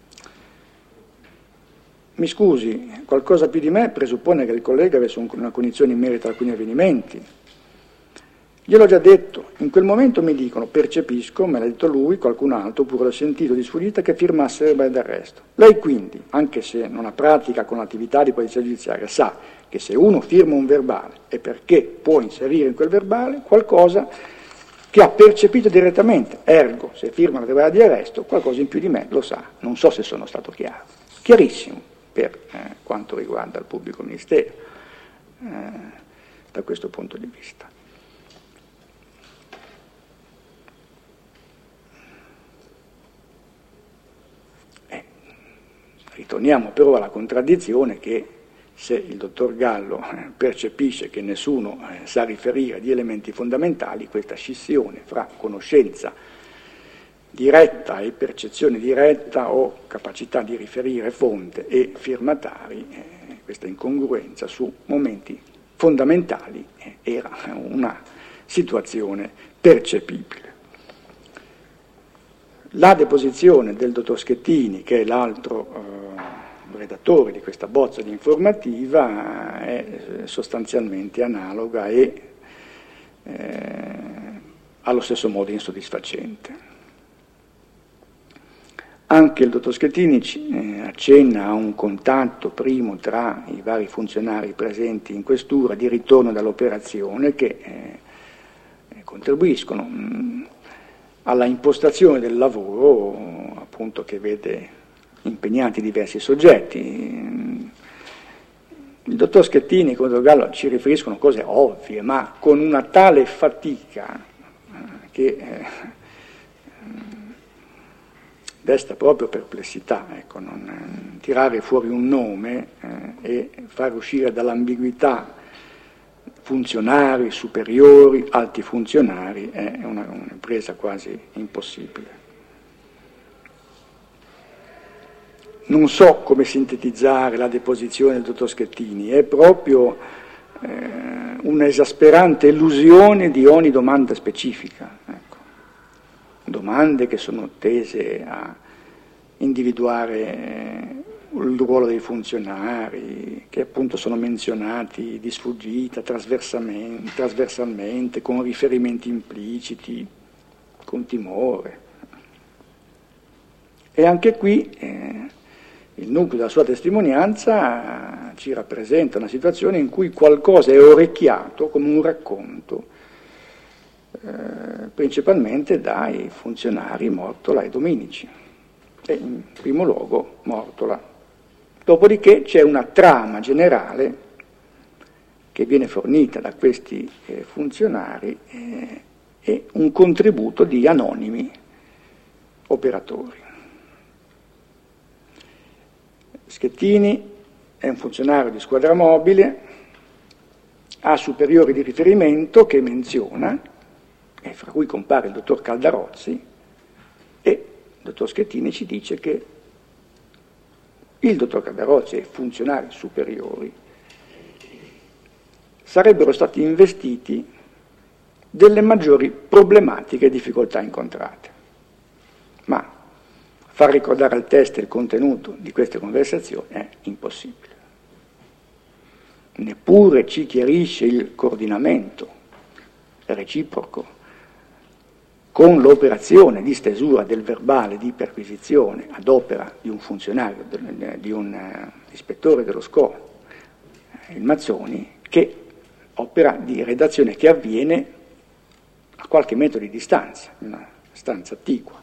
Mi scusi, qualcosa più di me presuppone che il collega avesse una cognizione in merito ad alcuni avvenimenti. Gliel'ho già detto, in quel momento mi dicono, percepisco, me l'ha detto lui, qualcun altro, oppure l'ho sentito di sfuggita, che firmasse il verbale d'arresto. Lei quindi, anche se non ha pratica con l'attività di polizia giudiziaria, sa che se uno firma un verbale è perché può inserire in quel verbale qualcosa che ha percepito direttamente, ergo, se firma il verbale di arresto, qualcosa in più di me lo sa. Non so se sono stato chiaro. Chiarissimo per eh, quanto riguarda il pubblico ministero, eh, da questo punto di vista. Ritorniamo però alla contraddizione che se il dottor Gallo percepisce che nessuno sa riferire di elementi fondamentali, questa scissione fra conoscenza diretta e percezione diretta o capacità di riferire fonte e firmatari, eh, questa incongruenza su momenti fondamentali eh, era una situazione percepibile. La deposizione del dottor Schettini, che è l'altro eh, redattore di questa bozza di informativa, è sostanzialmente analoga e eh, allo stesso modo insoddisfacente. Anche il dottor Schettini eh, accenna a un contatto primo tra i vari funzionari presenti in questura di ritorno dall'operazione che eh, contribuiscono mh, alla impostazione del lavoro, appunto, che vede impegnati diversi soggetti. Il dottor Schettini e il dottor Gallo ci riferiscono cose ovvie, ma con una tale fatica che eh, desta proprio perplessità, ecco, non, eh, tirare fuori un nome eh, e far uscire dall'ambiguità funzionari, superiori, alti funzionari, è una, un'impresa quasi impossibile. Non so come sintetizzare la deposizione del dottor Schettini, è proprio eh, un'esasperante illusione di ogni domanda specifica, ecco. Domande che sono tese a individuare il ruolo dei funzionari, che appunto sono menzionati di sfuggita, trasversalmente, trasversalmente, con riferimenti impliciti, con timore. E anche qui eh, il nucleo della sua testimonianza ci rappresenta una situazione in cui qualcosa è orecchiato come un racconto, eh, principalmente dai funzionari Mortola e Dominici, e in primo luogo Mortola. Dopodiché c'è una trama generale che viene fornita da questi eh, funzionari eh, e un contributo di anonimi operatori. Schettini è un funzionario di squadra mobile, ha superiori di riferimento che menziona, e fra cui compare il dottor Caldarozzi, e il dottor Schettini ci dice che il dottor Caldarozzi e i funzionari superiori sarebbero stati investiti delle maggiori problematiche e difficoltà incontrate. Ma far ricordare al test il contenuto di queste conversazioni è impossibile. Neppure ci chiarisce il coordinamento reciproco con l'operazione di stesura del verbale di perquisizione ad opera di un funzionario, di un ispettore dello S C O, il Mazzoni, che opera di redazione che avviene a qualche metro di distanza, in una stanza attigua.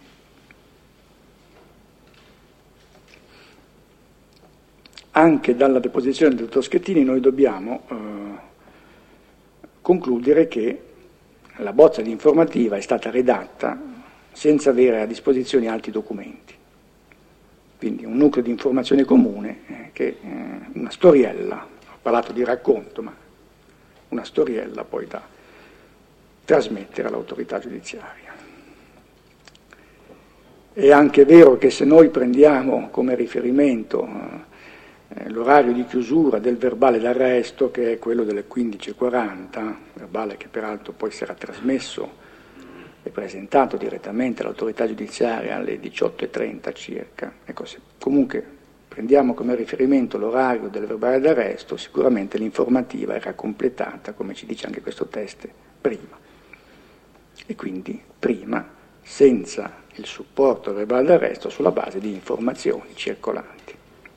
Anche dalla deposizione del dottor Schettini noi dobbiamo eh, concludere che la bozza di informativa è stata redatta senza avere a disposizione altri documenti. Quindi un nucleo di informazione comune, eh, che eh, una storiella, ho parlato di racconto, ma una storiella poi da trasmettere all'autorità giudiziaria. È anche vero che se noi prendiamo come riferimento eh, l'orario di chiusura del verbale d'arresto, che è quello delle quindici e quaranta, verbale che peraltro poi sarà trasmesso e presentato direttamente all'autorità giudiziaria alle diciotto e trenta circa, ecco, se comunque prendiamo come riferimento l'orario del verbale d'arresto, sicuramente l'informativa era completata, come ci dice anche questo test, prima. E quindi prima, senza il supporto del verbale d'arresto, sulla base di informazioni circolanti.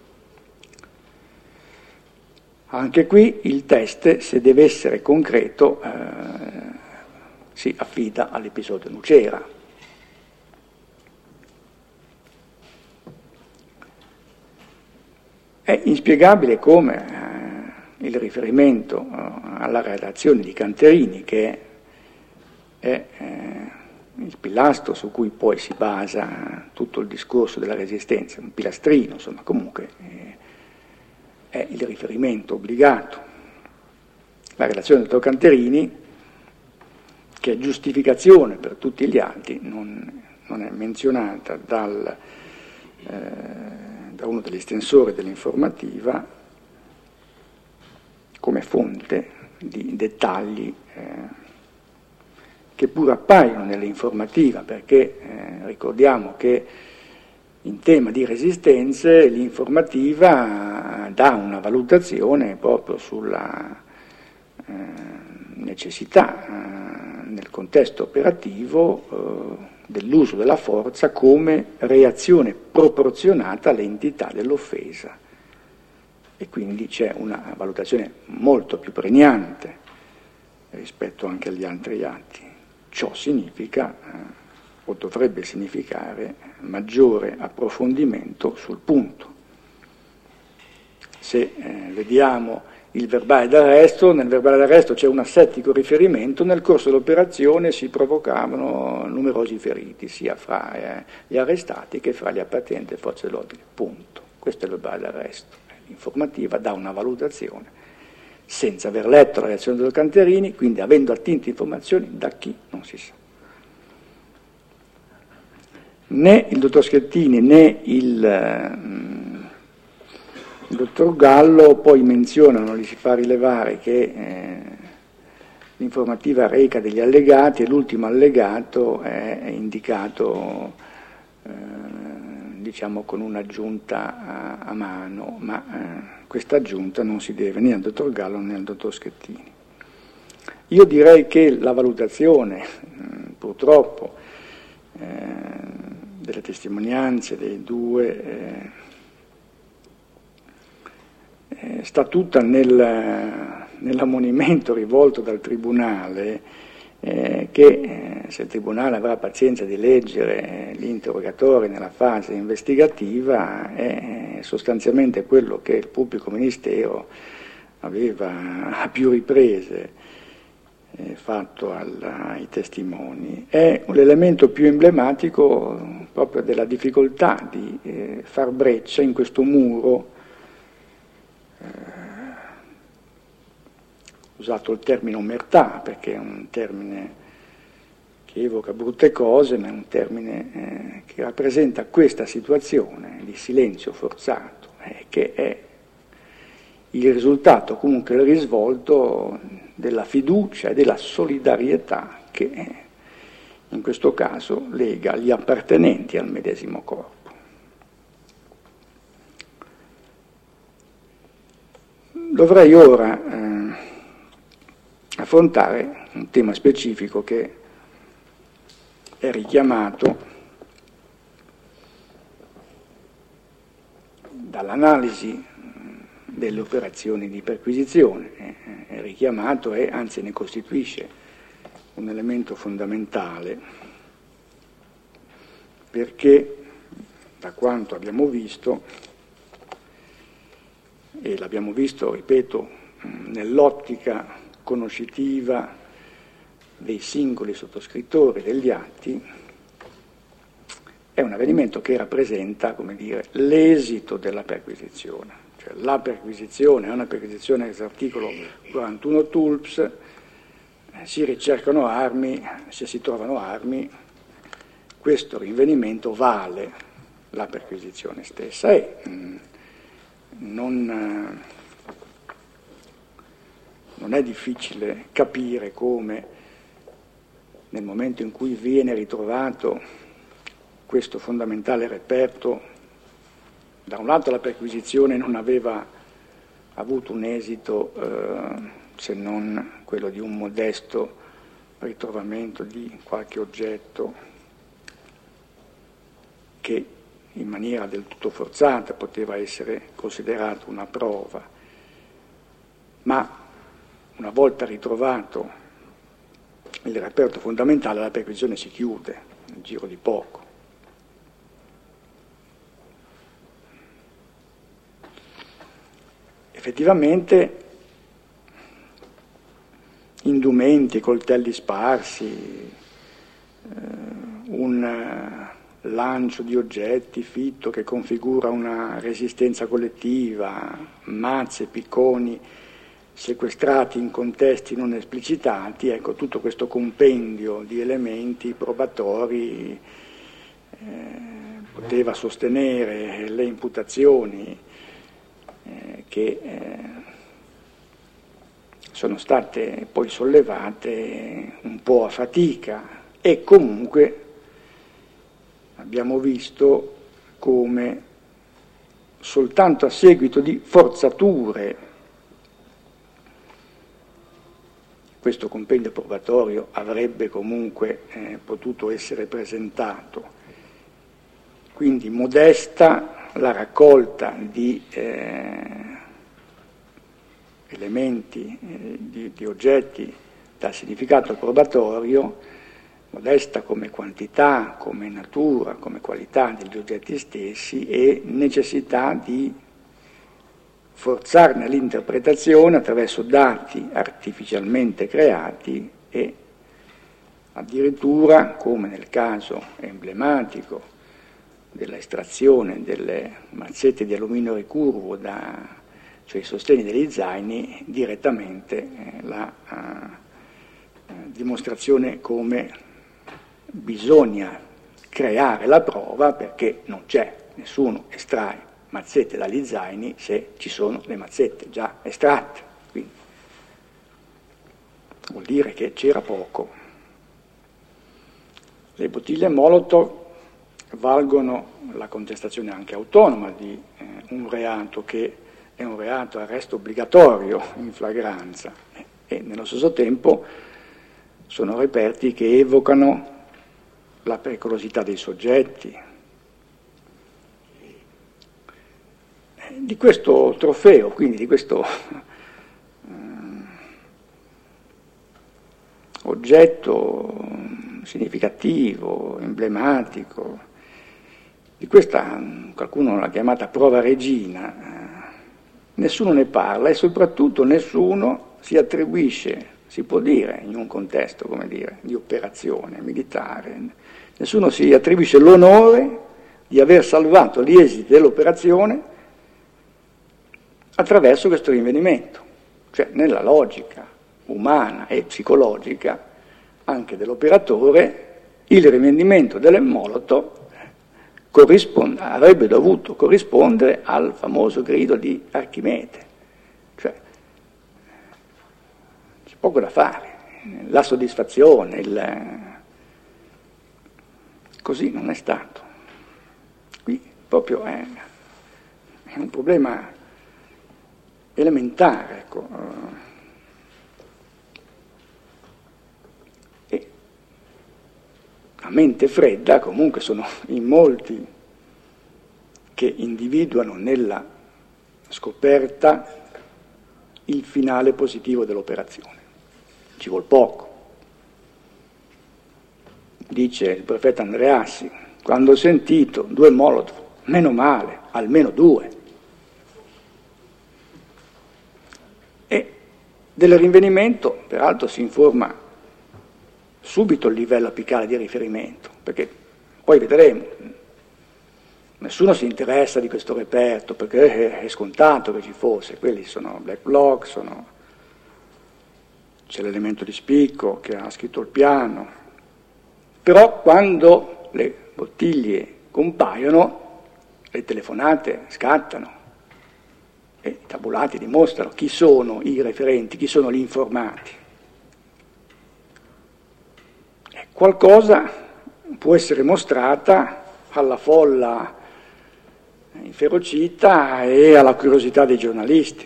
Anche qui il test, se deve essere concreto, eh, si affida all'episodio Nucera. È inspiegabile come eh, il riferimento eh, alla redazione di Canterini, che è eh, il pilastro su cui poi si basa tutto il discorso della Resistenza, un pilastrino, insomma, comunque eh, è il riferimento obbligato. La relazione del dottor Canterini, che è giustificazione per tutti gli altri, non, non è menzionata dal, eh, da uno degli estensori dell'informativa come fonte di dettagli eh, che pure appaiono nell'informativa, perché eh, ricordiamo che in tema di resistenze l'informativa dà una valutazione proprio sulla eh, necessità eh, nel contesto operativo eh, dell'uso della forza come reazione proporzionata all'entità dell'offesa, e quindi c'è una valutazione molto più pregnante rispetto anche agli altri atti. Ciò significa, eh, o dovrebbe significare, maggiore approfondimento sul punto. Se eh, vediamo il verbale d'arresto, nel verbale d'arresto c'è un assettico riferimento: nel corso dell'operazione si provocavano numerosi feriti, sia fra eh, gli arrestati che fra gli appartenenti alle forze dell'ordine. Punto. Questo è il verbale d'arresto. L'informativa dà una valutazione senza aver letto la reazione del Canterini, quindi avendo attinto informazioni da chi non si sa. Né il dottor Schettini né il, il dottor Gallo poi menzionano, li si fa rilevare che eh, l'informativa reca degli allegati e l'ultimo allegato è, è indicato eh, diciamo con un'aggiunta a, a mano, ma eh, questa aggiunta non si deve né al dottor Gallo né al dottor Schettini. Io direi che la valutazione, mh, purtroppo, eh, delle testimonianze dei due eh, eh, sta tutta nel, nell'ammonimento rivolto dal Tribunale eh, che eh, se il Tribunale avrà pazienza di leggere gli interrogatori nella fase investigativa è sostanzialmente quello che il pubblico ministero aveva a più riprese eh, fatto al, ai testimoni. È l'elemento più emblematico proprio della difficoltà di eh, far breccia in questo muro usato il termine omertà perché è un termine che evoca brutte cose, ma è un termine eh, che rappresenta questa situazione di silenzio forzato, eh, che è il risultato, comunque il risvolto della fiducia e della solidarietà che eh, in questo caso lega gli appartenenti al medesimo corpo. Dovrei ora eh, affrontare un tema specifico che è richiamato dall'analisi delle operazioni di perquisizione, è richiamato e anzi ne costituisce un elemento fondamentale, perché da quanto abbiamo visto, e l'abbiamo visto, ripeto, nell'ottica conoscitiva dei singoli sottoscrittori degli atti, è un avvenimento che rappresenta, come dire, l'esito della perquisizione. Cioè, la perquisizione è una perquisizione ex articolo quarantuno T U L P S, eh, si ricercano armi, se si trovano armi, questo rinvenimento vale la perquisizione stessa e mh, non, eh, non è difficile capire come nel momento in cui viene ritrovato questo fondamentale reperto, da un lato la perquisizione non aveva avuto un esito eh, se non quello di un modesto ritrovamento di qualche oggetto che in maniera del tutto forzata poteva essere considerato una prova, ma una volta ritrovato il reperto fondamentale, la perquisizione si chiude nel giro di poco. Effettivamente indumenti, coltelli sparsi, eh, un lancio di oggetti fitto che configura una resistenza collettiva, mazze, picconi sequestrati in contesti non esplicitati, ecco, tutto questo compendio di elementi probatori eh, poteva sostenere le imputazioni eh, che eh, sono state poi sollevate un po' a fatica e comunque abbiamo visto come soltanto a seguito di forzature questo compendio probatorio avrebbe comunque eh, potuto essere presentato. Quindi modesta la raccolta di eh, elementi, eh, di, di oggetti dal significato probatorio, modesta come quantità, come natura, come qualità degli oggetti stessi e necessità di forzarne l'interpretazione attraverso dati artificialmente creati e addirittura, come nel caso emblematico della estrazione delle mazzette di alluminio ricurvo, da, cioè i sostegni degli zaini, direttamente eh, la uh, dimostrazione come bisogna creare la prova perché non c'è, nessuno estrae mazzette dagli zaini se ci sono le mazzette già estratte, quindi vuol dire che c'era poco. Le bottiglie Molotov valgono la contestazione anche autonoma di eh, un reato che è un reato arresto obbligatorio in flagranza e, e nello stesso tempo sono reperti che evocano la pericolosità dei soggetti. Di questo trofeo, quindi di questo um, oggetto significativo, emblematico, di questa qualcuno l'ha chiamata prova regina, eh, nessuno ne parla e soprattutto nessuno si attribuisce, si può dire in un contesto, come dire, di operazione militare, nessuno si attribuisce l'onore di aver salvato gli esiti dell'operazione attraverso questo rinvenimento, cioè nella logica umana e psicologica anche dell'operatore, il rinvenimento delle Molotov avrebbe dovuto corrispondere al famoso grido di Archimede. Cioè, c'è poco da fare, la soddisfazione, il... così non è stato. Qui proprio è, è un problema elementare, ecco. E a mente fredda comunque sono in molti che individuano nella scoperta il finale positivo dell'operazione. Ci vuol poco. Dice il prefetto Andreassi, quando ho sentito due Molotov, meno male, almeno due. E del rinvenimento, peraltro, si informa subito il livello apicale di riferimento, perché poi vedremo, nessuno si interessa di questo reperto, perché è scontato che ci fosse, quelli sono black bloc, sono... c'è l'elemento di spicco che ha scritto il piano, però quando le bottiglie compaiono, le telefonate scattano e i tabulati dimostrano chi sono i referenti, chi sono gli informati. E qualcosa può essere mostrata alla folla inferocita e alla curiosità dei giornalisti.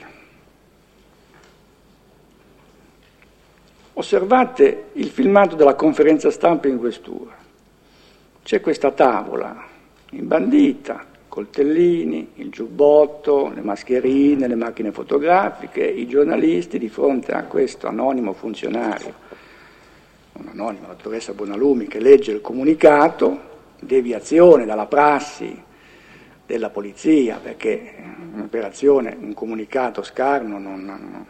Osservate il filmato della conferenza stampa in questura. C'è questa tavola imbandita, coltellini, il giubbotto, le mascherine, le macchine fotografiche, i giornalisti di fronte a questo anonimo funzionario, un anonimo, la dottoressa Bonalumi, che legge il comunicato, deviazione dalla prassi della polizia, perché un'operazione, un comunicato scarno non... non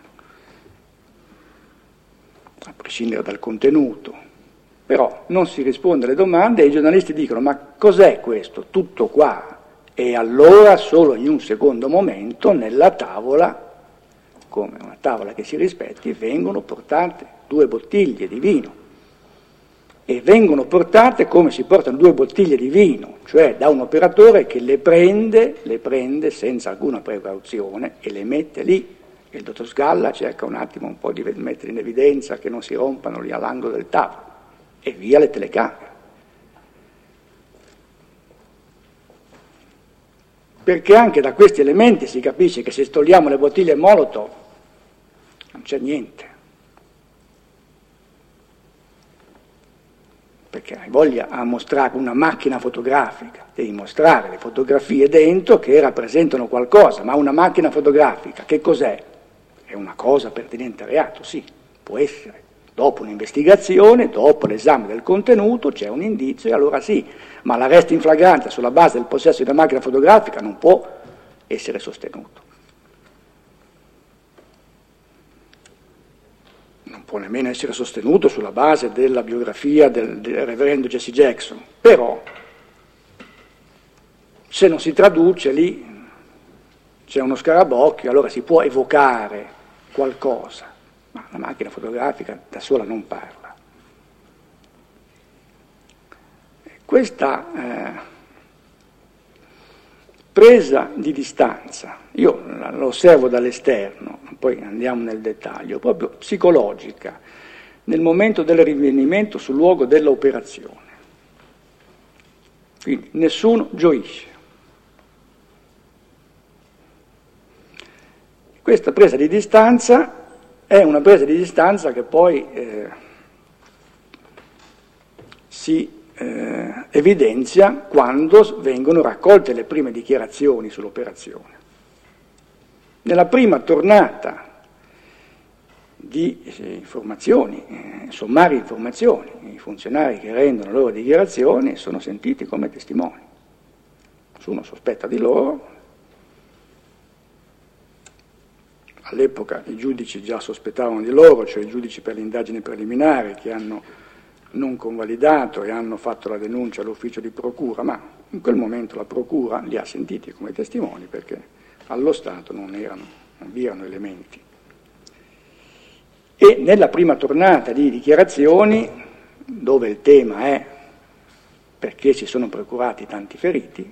a prescindere dal contenuto, però non si risponde alle domande e i giornalisti dicono ma cos'è questo? Tutto qua? E allora solo in un secondo momento nella tavola, come una tavola che si rispetti, vengono portate due bottiglie di vino e vengono portate come si portano due bottiglie di vino, cioè da un operatore che le prende, le prende senza alcuna precauzione e le mette lì. Il dottor Scalla cerca un attimo un po' di mettere in evidenza che non si rompano lì all'angolo del tavolo e via le telecamere. Perché anche da questi elementi si capisce che se togliamo le bottiglie Molotov non c'è niente. Perché hai voglia a mostrare una macchina fotografica, devi mostrare le fotografie dentro che rappresentano qualcosa, ma una macchina fotografica che cos'è? È una cosa pertinente al reato, sì, può essere. Dopo un'investigazione, dopo l'esame del contenuto, c'è un indizio e allora sì, ma l'arresto in flagranza sulla base del possesso di una macchina fotografica non può essere sostenuto. Non può nemmeno essere sostenuto sulla base della biografia del, del reverendo Jesse Jackson, però se non si traduce lì c'è uno scarabocchio, allora si può evocare qualcosa, ma la macchina fotografica da sola non parla. Questa eh, presa di distanza, io lo osservo dall'esterno, poi andiamo nel dettaglio, proprio psicologica, nel momento del rinvenimento sul luogo dell'operazione. Quindi nessuno gioisce. Questa presa di distanza è una presa di distanza che poi eh, si eh, evidenzia quando vengono raccolte le prime dichiarazioni sull'operazione. Nella prima tornata di eh, informazioni, eh, sommarie informazioni, i funzionari che rendono le loro dichiarazioni sono sentiti come testimoni. Nessuno sospetta di loro. All'epoca i giudici già sospettavano di loro, cioè i giudici per le indagini preliminari che hanno non convalidato e hanno fatto la denuncia all'ufficio di procura, ma in quel momento la procura li ha sentiti come testimoni perché allo Stato non erano, non vi erano elementi. E nella prima tornata di dichiarazioni, dove il tema è perché si sono procurati tanti feriti,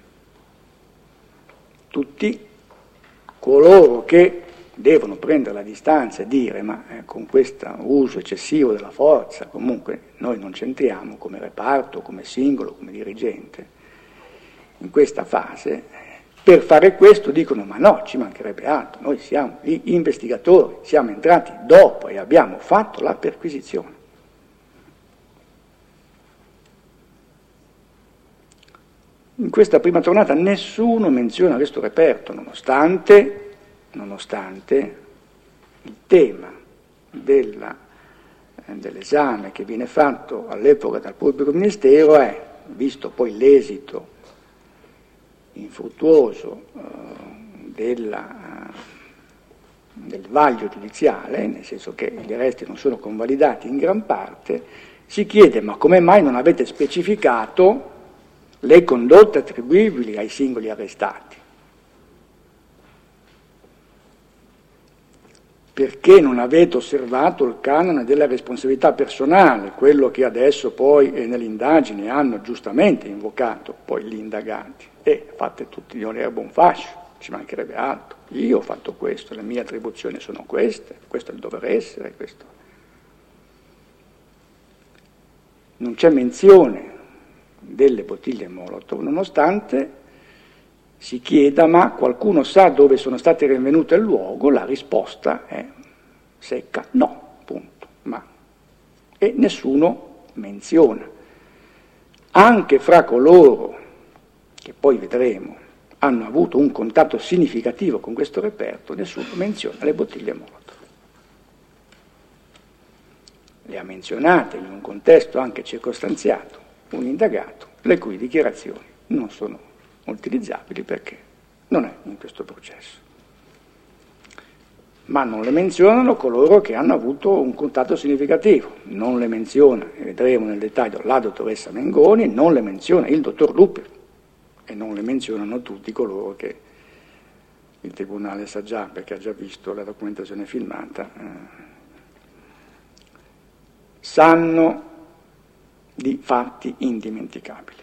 tutti coloro che devono prendere la distanza e dire ma eh, con questo uso eccessivo della forza comunque noi non c'entriamo come reparto, come singolo, come dirigente in questa fase, per fare questo dicono ma no, ci mancherebbe altro, noi siamo gli investigatori, siamo entrati dopo e abbiamo fatto la perquisizione. In questa prima tornata nessuno menziona questo reperto, nonostante, nonostante il tema della, eh, dell'esame che viene fatto all'epoca dal pubblico ministero è, visto poi l'esito infruttuoso eh, della, eh, del vaglio giudiziale, nel senso che gli arresti non sono convalidati in gran parte, si chiede ma come mai non avete specificato le condotte attribuibili ai singoli arrestati? Perché non avete osservato il canone della responsabilità personale, quello che adesso poi eh, nelle indagini hanno giustamente invocato poi gli indagati? E fate tutti gli oneri a buon fascio, ci mancherebbe altro. Io ho fatto questo, le mie attribuzioni sono queste, questo è il dover essere, questo. Non c'è menzione delle bottiglie Molotov, nonostante si chieda ma qualcuno sa dove sono state rinvenute al luogo, la risposta è secca, no, punto, ma. E nessuno menziona. Anche fra coloro che poi vedremo hanno avuto un contatto significativo con questo reperto, nessuno menziona le bottiglie Molotov. Le ha menzionate in un contesto anche circostanziato un indagato, le cui dichiarazioni non sono utilizzabili perché non è in questo processo. Ma non le menzionano coloro che hanno avuto un contatto significativo, non le menziona, e vedremo nel dettaglio, la dottoressa Mengoni, non le menziona il dottor Luper e non le menzionano tutti coloro che il Tribunale sa già, perché ha già visto la documentazione filmata, eh, sanno di fatti indimenticabili.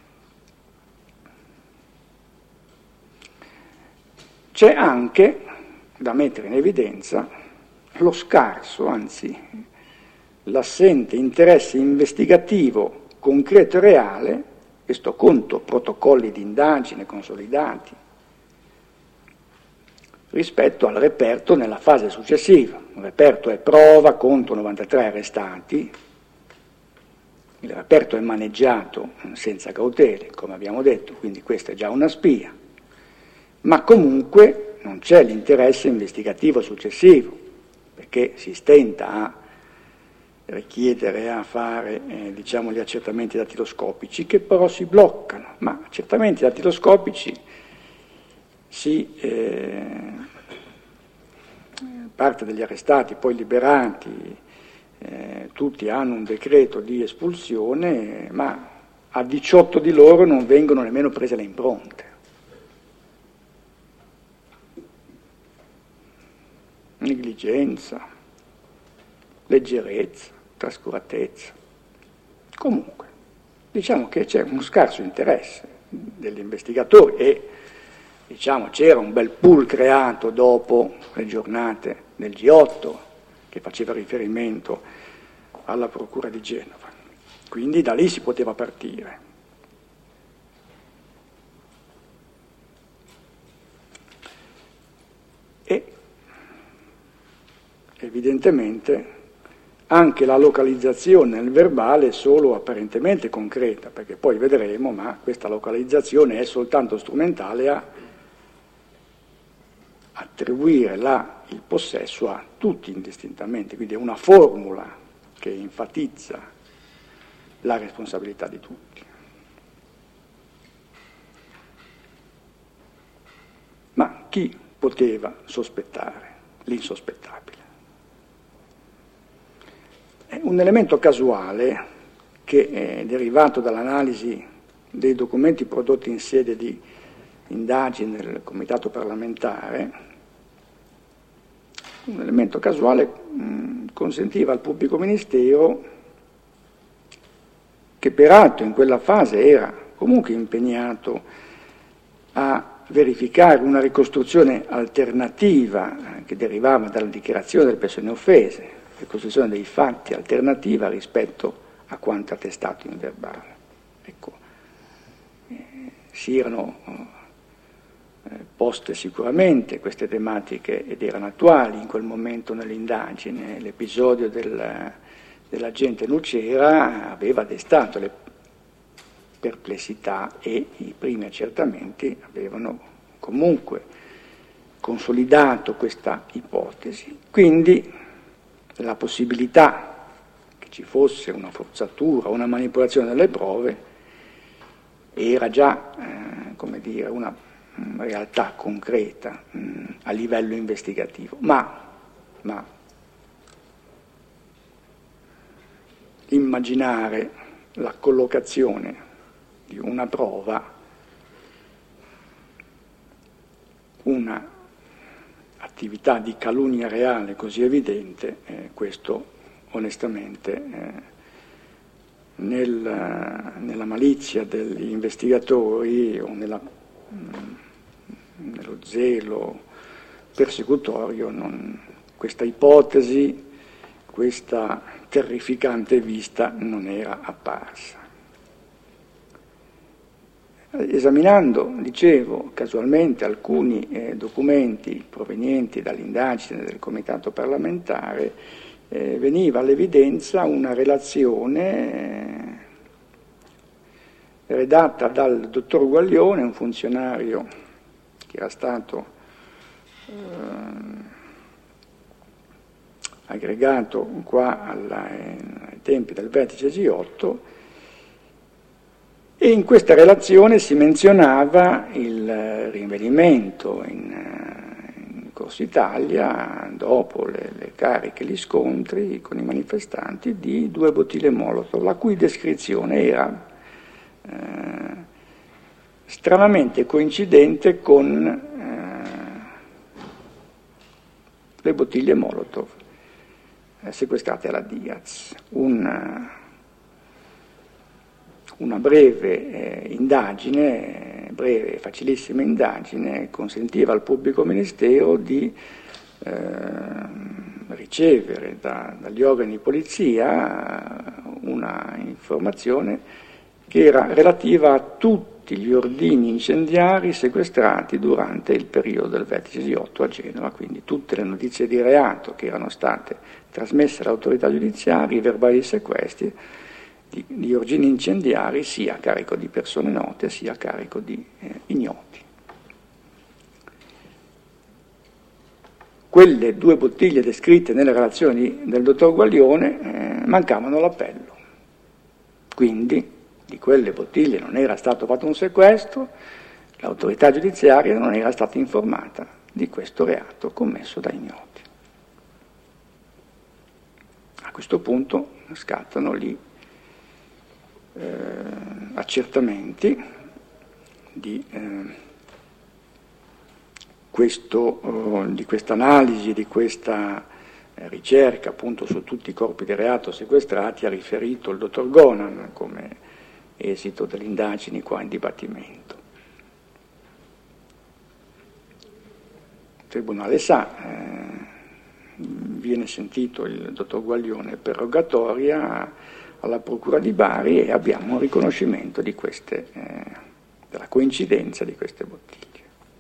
C'è anche da mettere in evidenza lo scarso, anzi l'assente interesse investigativo concreto e reale, questo conto protocolli di indagine consolidati, rispetto al reperto nella fase successiva. Il reperto è prova contro novantatré arrestati, il reperto è maneggiato senza cautele, come abbiamo detto, quindi questa è già una spia, ma comunque non c'è l'interesse investigativo successivo, perché si stenta a richiedere, a fare eh, diciamo, gli accertamenti dattiloscopici, che però si bloccano, ma accertamenti dattiloscopici si... Eh, parte degli arrestati poi liberati, eh, tutti hanno un decreto di espulsione, ma a diciotto di loro non vengono nemmeno prese le impronte. Negligenza, leggerezza, trascuratezza. Comunque, diciamo che c'è uno scarso interesse degli investigatori e diciamo c'era un bel pool creato dopo le giornate del G otto che faceva riferimento alla Procura di Genova. Quindi da lì si poteva partire. E evidentemente anche la localizzazione nel verbale è solo apparentemente concreta, perché poi vedremo, ma questa localizzazione è soltanto strumentale a attribuire la, il possesso a tutti indistintamente, quindi è una formula che enfatizza la responsabilità di tutti. Ma chi poteva sospettare l'insospettabile? È un elemento casuale che è derivato dall'analisi dei documenti prodotti in sede di indagine del Comitato parlamentare, un elemento casuale mh, consentiva al pubblico ministero, che peraltro in quella fase era comunque impegnato a verificare una ricostruzione alternativa eh, che derivava dalla dichiarazione delle persone offese, ricostruzione dei fatti alternativa rispetto a quanto attestato in verbale. Ecco, eh, si erano eh, poste sicuramente queste tematiche ed erano attuali in quel momento nell'indagine. L'episodio del, dell'agente Nucera aveva destato le perplessità e i primi accertamenti avevano comunque consolidato questa ipotesi. Quindi la possibilità che ci fosse una forzatura, una manipolazione delle prove era già eh, come dire, una realtà concreta mh, a livello investigativo, ma, ma immaginare la collocazione di una prova, una attività di calunnia reale così evidente, eh, questo onestamente eh, nel, nella malizia degli investigatori o nella, mh, nello zelo persecutorio, non, questa ipotesi, questa terrificante vista non era apparsa. Esaminando, dicevo, casualmente alcuni eh, documenti provenienti dall'indagine del Comitato parlamentare, eh, veniva all'evidenza una relazione eh, redatta dal dottor Guaglione, un funzionario che era stato eh, aggregato qua alla, eh, ai tempi del vertice G otto, e in questa relazione si menzionava il rinvenimento in, in Corso Italia, dopo le, le cariche e gli scontri con i manifestanti, di due bottiglie Molotov, la cui descrizione era eh, stranamente coincidente con eh, le bottiglie Molotov eh, sequestrate alla Diaz. Un, Una breve eh, indagine, breve e facilissima indagine, consentiva al pubblico ministero di eh, ricevere da, dagli organi di polizia una informazione che era relativa a tutti gli ordini incendiari sequestrati durante il periodo del vertice G otto a Genova, quindi tutte le notizie di reato che erano state trasmesse all'autorità giudiziaria, i verbali di sequestri Di, di origini incendiari, sia a carico di persone note sia a carico di eh, ignoti. Quelle due bottiglie descritte nelle relazioni del dottor Guaglione eh, mancavano l'appello, quindi di quelle bottiglie non era stato fatto un sequestro, l'autorità giudiziaria non era stata informata di questo reato commesso da ignoti. A questo punto scattano lì Eh, accertamenti di eh, questo, eh, di questa analisi, di questa eh, ricerca appunto su tutti i corpi di reato sequestrati ha riferito il dottor Gonan come esito delle indagini qua in dibattimento. Il Tribunale sa, eh, viene sentito il dottor Guaglione per rogatoria alla Procura di Bari e abbiamo un riconoscimento di queste, eh, della coincidenza di queste bottiglie.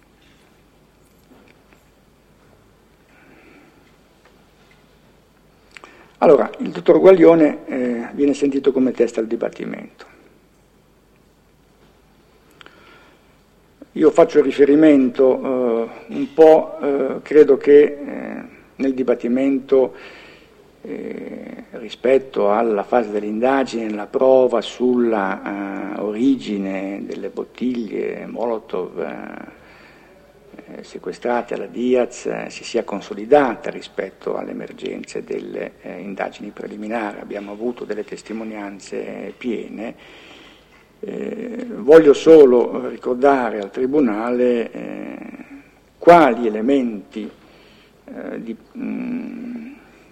Allora, il dottor Guaglione eh, viene sentito come testa al dibattimento. Io faccio riferimento eh, un po', eh, credo che eh, nel dibattimento Eh, rispetto alla fase dell'indagine, la prova sulla uh, origine delle bottiglie Molotov uh, sequestrate alla Diaz uh, si sia consolidata rispetto alle emergenze delle uh, indagini preliminari. Abbiamo avuto delle testimonianze piene. Eh, voglio solo ricordare al Tribunale eh, quali elementi eh, di, mh,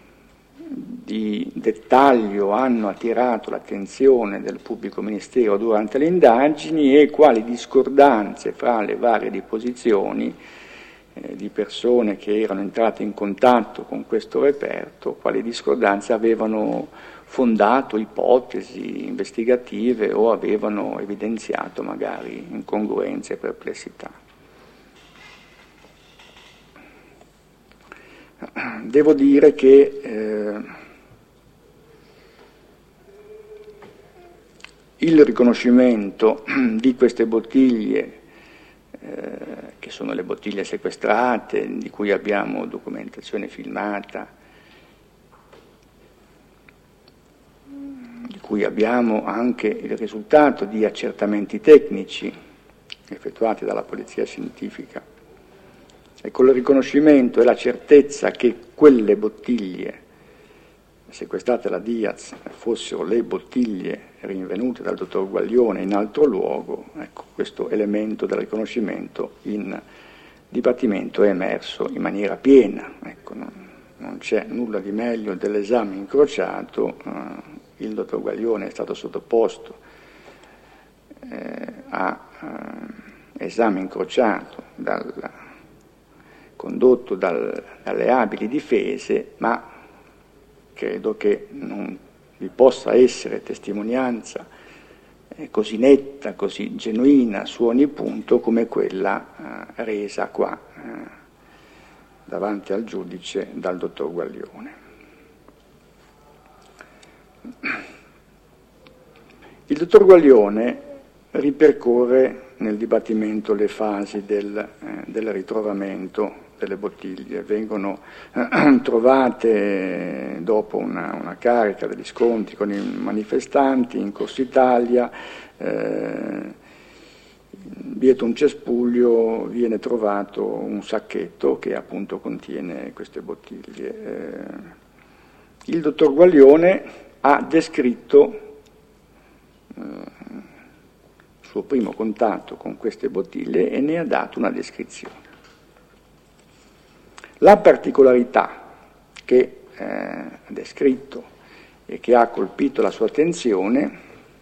di dettaglio hanno attirato l'attenzione del pubblico ministero durante le indagini e quali discordanze fra le varie disposizioni eh, di persone che erano entrate in contatto con questo reperto, quali discordanze avevano fondato ipotesi investigative o avevano evidenziato magari incongruenze e perplessità. Devo dire che eh, il riconoscimento di queste bottiglie, eh, che sono le bottiglie sequestrate, di cui abbiamo documentazione filmata, di cui abbiamo anche il risultato di accertamenti tecnici effettuati dalla polizia scientifica, e con il riconoscimento e la certezza che quelle bottiglie sequestrate alla Diaz fossero le bottiglie rinvenute dal dottor Guaglione in altro luogo, ecco, questo elemento del riconoscimento in dibattimento è emerso in maniera piena. Ecco, non, non c'è nulla di meglio dell'esame incrociato. Eh, il dottor Guaglione è stato sottoposto eh, a eh, esame incrociato dal condotto dal, dalle abili difese, ma credo che non vi possa essere testimonianza eh, così netta, così genuina su ogni punto come quella eh, resa qua eh, davanti al giudice dal dottor Guaglione. Il dottor Guaglione ripercorre nel dibattimento le fasi del, eh, del ritrovamento delle bottiglie. Vengono eh, trovate dopo una, una carica degli scontri con i manifestanti in Corso Italia, eh, dietro un cespuglio viene trovato un sacchetto che appunto contiene queste bottiglie. Eh, il dottor Guaglione ha descritto eh, il suo primo contatto con queste bottiglie e ne ha dato una descrizione. La particolarità che eh, ha descritto e che ha colpito la sua attenzione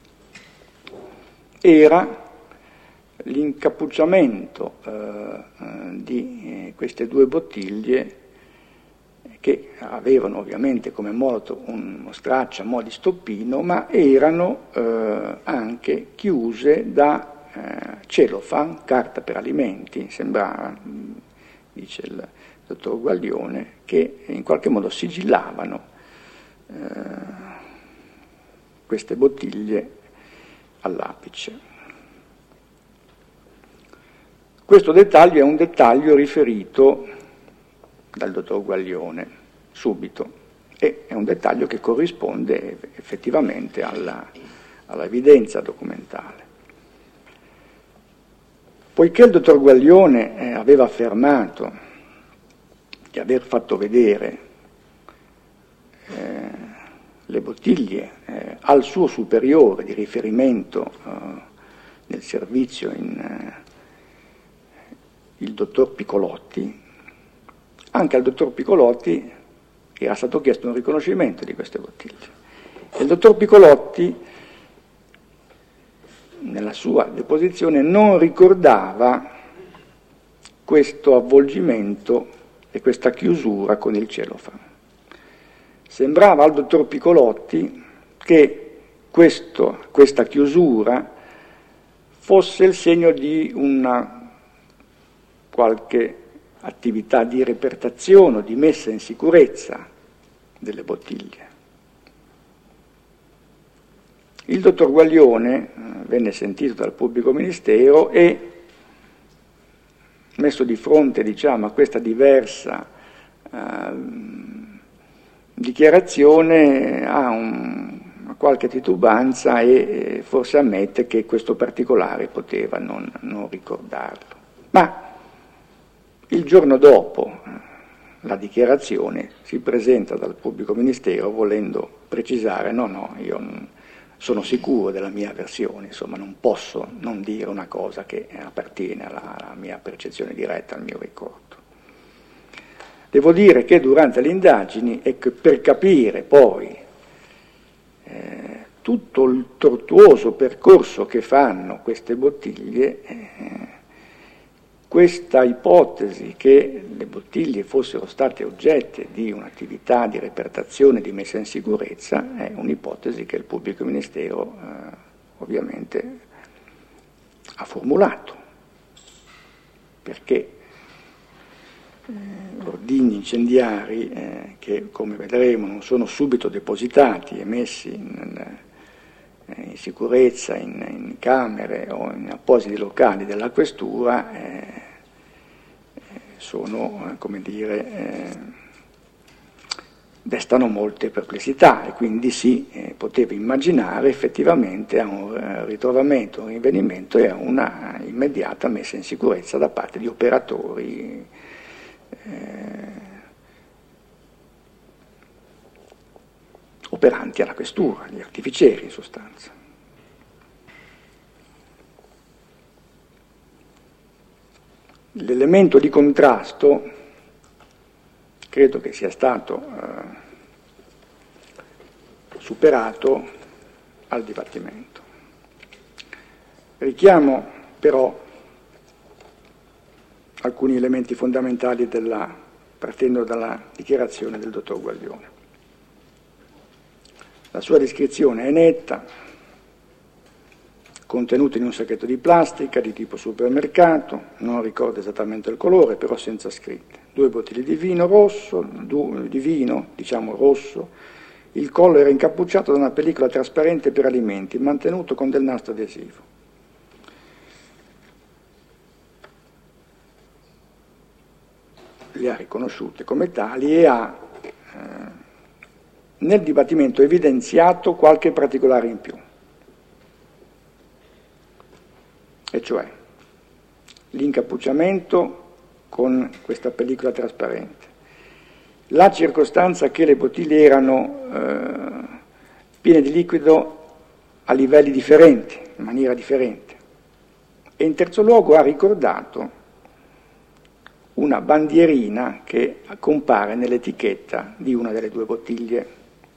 era l'incappucciamento eh, di eh, queste due bottiglie, che avevano ovviamente come moto uno straccio a mo' di stoppino, ma erano eh, anche chiuse da eh, cellophane, carta per alimenti, sembrava, dice il dottor Guaglione, che in qualche modo sigillavano eh, queste bottiglie all'apice. Questo dettaglio è un dettaglio riferito dal dottor Guaglione subito e è un dettaglio che corrisponde effettivamente alla, alla evidenza documentale. Poiché il dottor Guaglione eh, aveva affermato di aver fatto vedere eh, le bottiglie eh, al suo superiore di riferimento eh, nel servizio, in, eh, il dottor Piccolotti, anche al dottor Piccolotti era stato chiesto un riconoscimento di queste bottiglie. E il dottor Piccolotti, nella sua deposizione, non ricordava questo avvolgimento e questa chiusura con il cellophane. Sembrava al dottor Piccolotti che questo, questa chiusura fosse il segno di una qualche attività di repertazione o di messa in sicurezza delle bottiglie. Il dottor Guaglione eh, venne sentito dal pubblico ministero e messo di fronte, diciamo, a questa diversa eh, dichiarazione ha un, qualche titubanza e eh, forse ammette che questo particolare poteva non, non ricordarlo. Ma il giorno dopo la dichiarazione si presenta dal pubblico ministero volendo precisare no, no, io non, sono sicuro della mia versione, insomma non posso non dire una cosa che appartiene alla, alla mia percezione diretta, al mio ricordo. Devo dire che durante le indagini, e che per capire poi eh, tutto il tortuoso percorso che fanno queste bottiglie, eh, questa ipotesi che le bottiglie fossero state oggetto di un'attività di repertazione, di messa in sicurezza, è un'ipotesi che il pubblico ministero eh, ovviamente ha formulato, perché eh, ordigni incendiari eh, che, come vedremo, non sono subito depositati e messi in, in sicurezza in, in camere o in appositi locali della questura eh, sono, come dire, eh, destano molte perplessità, e quindi si eh, poteva immaginare effettivamente a un eh, ritrovamento, un rinvenimento e a una immediata messa in sicurezza da parte di operatori eh, operanti alla questura, gli artificieri in sostanza. L'elemento di contrasto credo che sia stato eh, superato al dibattimento. Richiamo però alcuni elementi fondamentali della, partendo dalla dichiarazione del dottor Guaglione. La sua descrizione è netta, contenuta in un sacchetto di plastica di tipo supermercato, non ricordo esattamente il colore, però senza scritte. Due bottiglie di vino rosso, di vino, diciamo rosso, il collo era incappucciato da una pellicola trasparente per alimenti, mantenuto con del nastro adesivo. Le ha riconosciute come tali e ha eh, nel dibattimento evidenziato qualche particolare in più, e cioè l'incappucciamento con questa pellicola trasparente, la circostanza che le bottiglie erano eh, piene di liquido a livelli differenti, in maniera differente, e in terzo luogo ha ricordato una bandierina che compare nell'etichetta di una delle due bottiglie.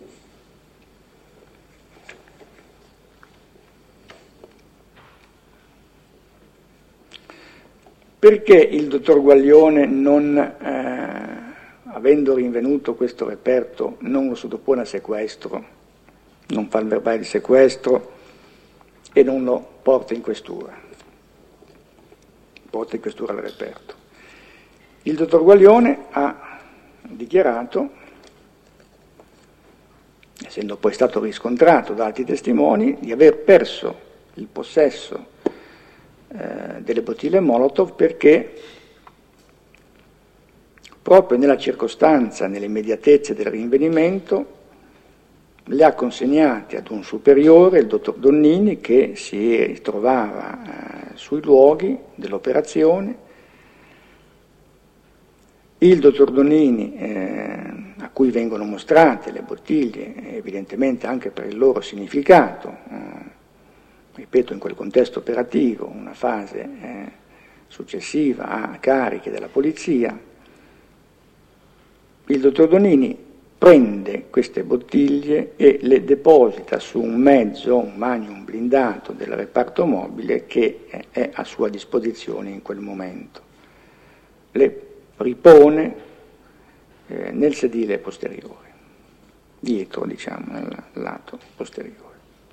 Perché il dottor Guaglione, non, eh, avendo rinvenuto questo reperto, non lo sottopone a sequestro, non fa il verbale di sequestro e non lo porta in questura? Porta in questura il reperto. Il dottor Guaglione ha dichiarato, essendo poi stato riscontrato da altri testimoni, di aver perso il possesso delle bottiglie Molotov perché proprio nella circostanza, nell'immediatezza del rinvenimento, le ha consegnate ad un superiore, il dottor Donnini, che si trovava eh, sui luoghi dell'operazione. Il dottor Donnini, eh, a cui vengono mostrate le bottiglie, evidentemente anche per il loro significato, eh, ripeto, in quel contesto operativo, una fase eh, successiva a cariche della polizia, il dottor Donnini prende queste bottiglie e le deposita su un mezzo, un magnum blindato del reparto mobile che è a sua disposizione in quel momento. Le ripone eh, nel sedile posteriore, dietro, diciamo, nel lato posteriore.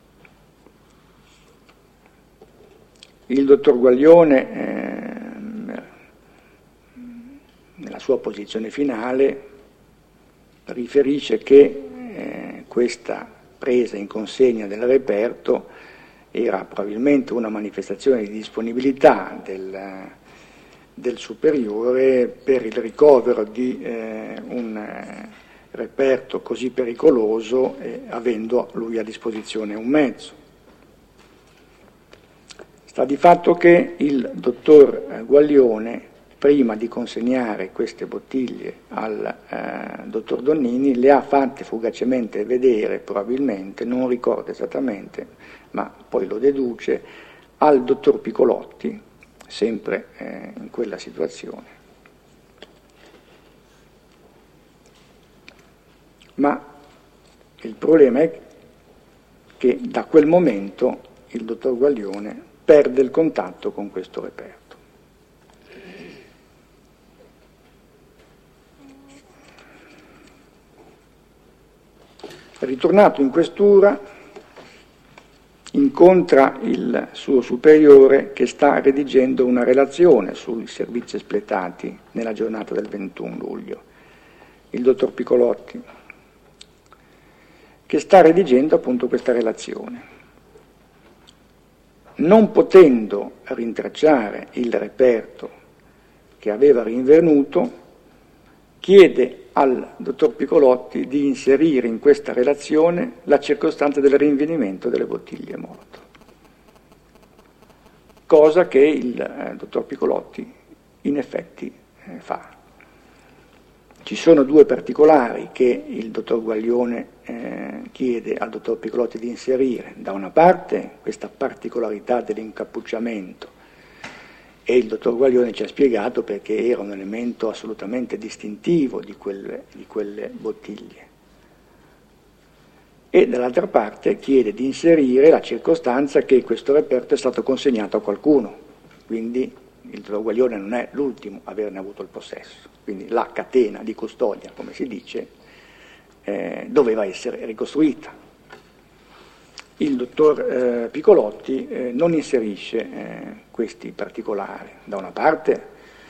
Il dottor Guaglione, eh, nella sua posizione finale, riferisce che eh, questa presa in consegna del reperto era probabilmente una manifestazione di disponibilità del, del superiore per il ricovero di eh, un eh, reperto così pericoloso, eh, avendo lui a disposizione un mezzo. Sta di fatto che il dottor Guaglione, prima di consegnare queste bottiglie al eh, dottor Donnini, le ha fatte fugacemente vedere, probabilmente, non ricordo esattamente, ma poi lo deduce, al dottor Piccolotti, sempre eh, in quella situazione. ma il problema è che da quel momento il dottor Guaglione perde il contatto con questo reperto. Ritornato in questura, incontra il suo superiore che sta redigendo una relazione sui servizi espletati nella giornata del ventuno luglio, il dottor Piccolotti, che sta redigendo appunto questa relazione. Non potendo rintracciare il reperto che aveva rinvenuto, chiede al dottor Piccolotti di inserire in questa relazione la circostanza del rinvenimento delle bottiglie morto, cosa che il eh, dottor Piccolotti in effetti eh, fa. Ci sono due particolari che il dottor Guaglione eh, chiede al dottor Piccolotti di inserire. Da una parte questa particolarità dell'incappucciamento, e il dottor Guaglione ci ha spiegato perché era un elemento assolutamente distintivo di quelle, di quelle bottiglie. E dall'altra parte chiede di inserire la circostanza che questo reperto è stato consegnato a qualcuno, quindi il dottor Guaglione non è l'ultimo a averne avuto il possesso, quindi la catena di custodia, come si dice, eh, doveva essere ricostruita. Il dottor eh, Piccolotti eh, non inserisce eh, questi particolari. Da una parte,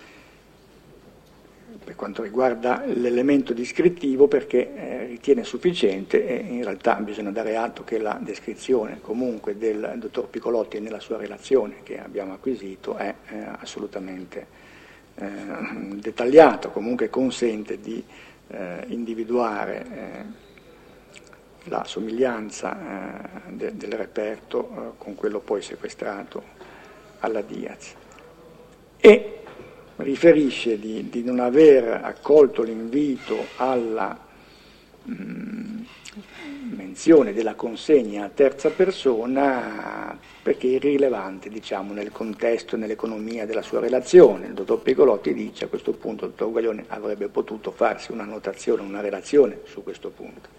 per quanto riguarda l'elemento descrittivo, perché eh, ritiene sufficiente, e in realtà bisogna dare atto che la descrizione comunque del dottor Piccolotti nella sua relazione che abbiamo acquisito è eh, assolutamente eh, dettagliata, comunque consente di eh, individuare eh, la somiglianza eh, de, del reperto eh, con quello poi sequestrato alla Diaz, e riferisce di, di non aver accolto l'invito alla mh, menzione della consegna a terza persona perché è irrilevante, diciamo, nel contesto e nell'economia della sua relazione. Il dottor Piccolotti dice a questo punto il dottor Guaglione avrebbe potuto farsi una notazione, una relazione su questo punto.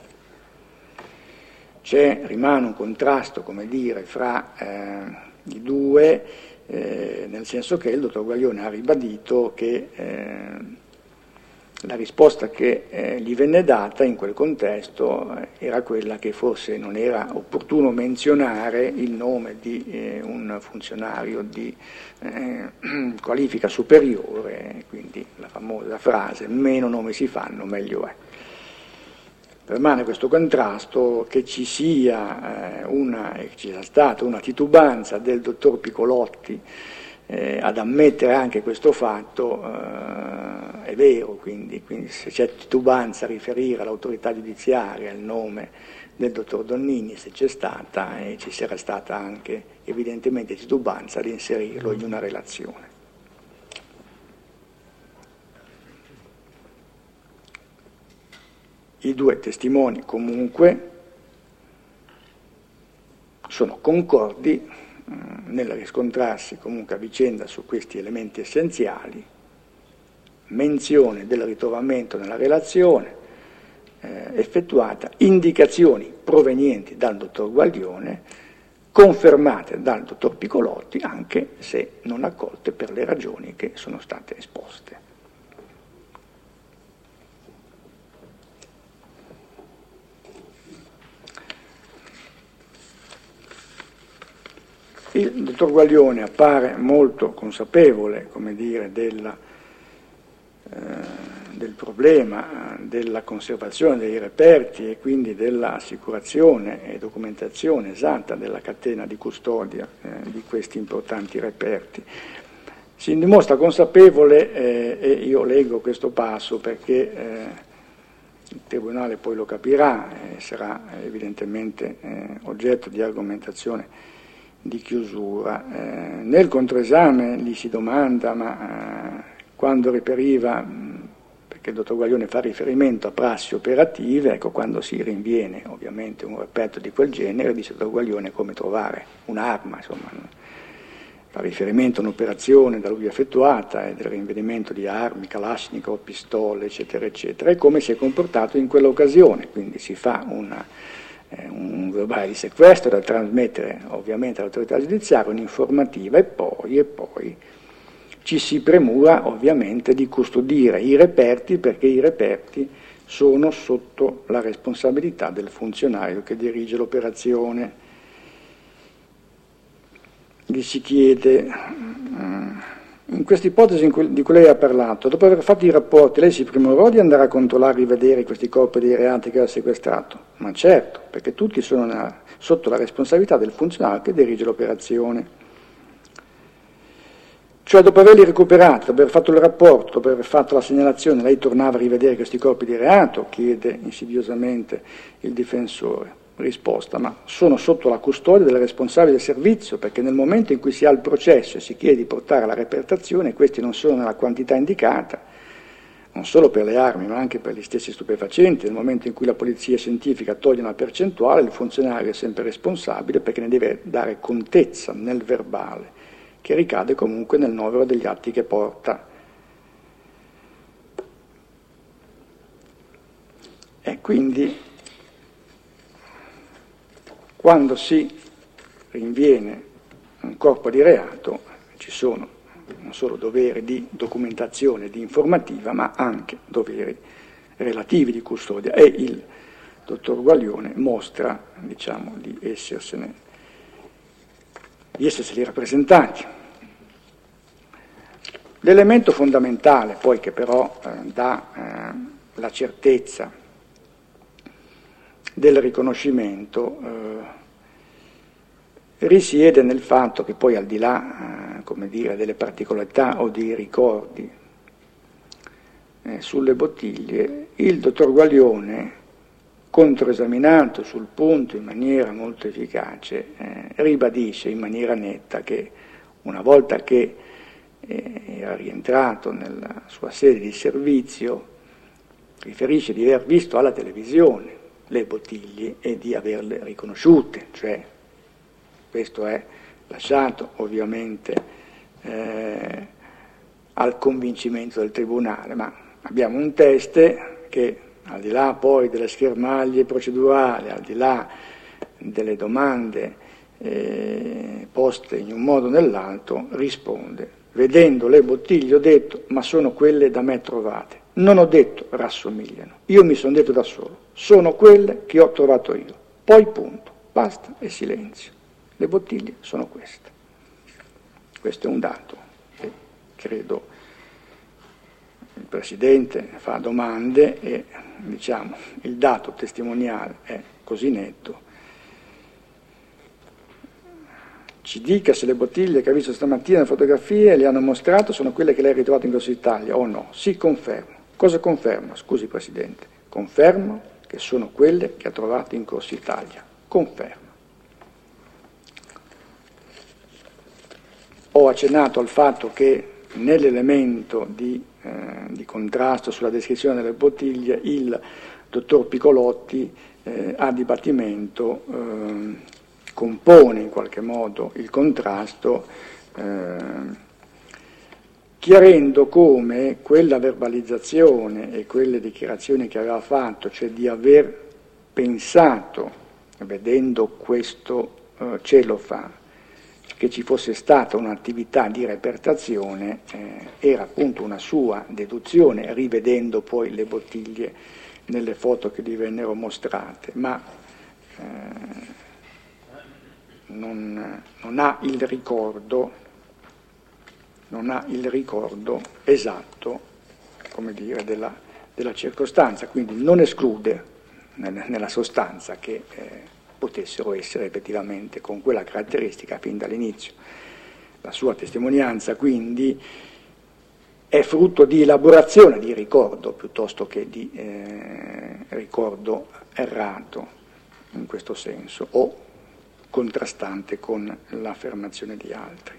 C'è, rimane un contrasto, come dire, fra eh, i due, eh, nel senso che il dottor Guaglione ha ribadito che eh, la risposta che eh, gli venne data in quel contesto eh, era quella che forse non era opportuno menzionare il nome di eh, un funzionario di eh, qualifica superiore, quindi la famosa frase meno nomi si fanno meglio è. Permane questo contrasto, che ci sia eh, una, che ci sia stata una titubanza del dottor Piccolotti eh, ad ammettere anche questo fatto, eh, è vero, quindi, quindi se c'è titubanza a riferire all'autorità giudiziaria il nome del dottor Donnini, se c'è stata, e ci sarà stata anche evidentemente titubanza ad inserirlo in una relazione. I due testimoni comunque sono concordi eh, nel riscontrarsi comunque a vicenda su questi elementi essenziali: menzione del ritrovamento nella relazione eh, effettuata, indicazioni provenienti dal dottor Guaglione, confermate dal dottor Piccolotti, anche se non accolte per le ragioni che sono state esposte. Il dottor Guaglione appare molto consapevole, come dire, della, eh, del problema della conservazione dei reperti e quindi dell'assicurazione e documentazione esatta della catena di custodia eh, di questi importanti reperti. Si dimostra consapevole, eh, e io leggo questo passo perché eh, il Tribunale poi lo capirà e sarà evidentemente eh, oggetto di argomentazione di chiusura. Eh, nel controesame gli si domanda ma eh, quando riperiva, mh, perché il dottor Guaglione fa riferimento a prassi operative, ecco, quando si rinviene ovviamente un reperto di quel genere, dice il dottor Guaglione come trovare un'arma, insomma, fa riferimento a un'operazione da lui effettuata e del rinvenimento di armi, Kalashnikov, pistole, eccetera, eccetera, e come si è comportato in quell'occasione. Quindi si fa una, eh, un verbale di sequestro da trasmettere ovviamente all'autorità giudiziaria, un'informativa, e poi, e poi ci si premura ovviamente di custodire i reperti, perché i reperti sono sotto la responsabilità del funzionario che dirige l'operazione. Gli si chiede, in questa ipotesi in cui, di cui lei ha parlato, dopo aver fatto i rapporti, lei si premurò di andare a controllare e rivedere questi corpi dei reati che aveva sequestrato? Ma certo, perché tutti sono nella, sotto la responsabilità del funzionario che dirige l'operazione. Cioè, dopo averli recuperati, dopo aver fatto il rapporto, dopo aver fatto la segnalazione, lei tornava a rivedere questi corpi di reato? Chiede insidiosamente il difensore. Risposta: ma sono sotto la custodia del responsabile del servizio, perché nel momento in cui si ha il processo e si chiede di portare alla repertazione, questi non sono nella quantità indicata, non solo per le armi ma anche per gli stessi stupefacenti. Nel momento in cui la polizia scientifica toglie una percentuale, il funzionario è sempre responsabile, perché ne deve dare contezza nel verbale, che ricade comunque nel novero degli atti che porta. E quindi, quando si rinviene un corpo di reato, ci sono non solo doveri di documentazione, di informativa, ma anche doveri relativi di custodia, e il dottor Guaglione mostra, diciamo, di essersene di esserseli rappresentati. L'elemento fondamentale, poi, che però eh, dà eh, la certezza del riconoscimento eh, risiede nel fatto che poi, al di là eh, come dire, delle particolarità o dei ricordi eh, sulle bottiglie, il dottor Guaglione, controesaminato sul punto in maniera molto efficace, eh, ribadisce in maniera netta che una volta che eh, era rientrato nella sua sede di servizio, riferisce di aver visto alla televisione le bottiglie e di averle riconosciute, cioè questo è lasciato ovviamente eh, al convincimento del tribunale, ma abbiamo un teste che, al di là poi delle schermaglie procedurali, al di là delle domande eh, poste in un modo o nell'altro, risponde: vedendo le bottiglie ho detto, ma sono quelle da me trovate. Non ho detto rassomigliano, io mi sono detto da solo, sono quelle che ho trovato io. Poi punto, basta e silenzio. Le bottiglie sono queste. Questo è un dato che credo il Presidente fa domande e, diciamo, il dato testimoniale è così netto. Ci dica se le bottiglie che ha visto stamattina nelle fotografie le hanno mostrato sono quelle che lei ha ritrovato in Corso Italia o no? Sì, confermo. Cosa confermo? Scusi Presidente, confermo che sono quelle che ha trovato in Corso Italia. Confermo. Ho accennato al fatto che nell'elemento di, eh, di contrasto sulla descrizione delle bottiglie il dottor Piccolotti eh, a dibattimento eh, compone in qualche modo il contrasto, eh, chiarendo come quella verbalizzazione e quelle dichiarazioni che aveva fatto, cioè di aver pensato, vedendo questo eh, cellophane, che ci fosse stata un'attività di repertazione, eh, era appunto una sua deduzione, rivedendo poi le bottiglie nelle foto che gli vennero mostrate, ma eh, non, non ha il ricordo, non ha il ricordo esatto, come dire, della, della circostanza, quindi non esclude nel, nella sostanza che eh, potessero essere effettivamente con quella caratteristica fin dall'inizio. La sua testimonianza quindi è frutto di elaborazione di ricordo piuttosto che di eh, ricordo errato in questo senso o contrastante con l'affermazione di altri.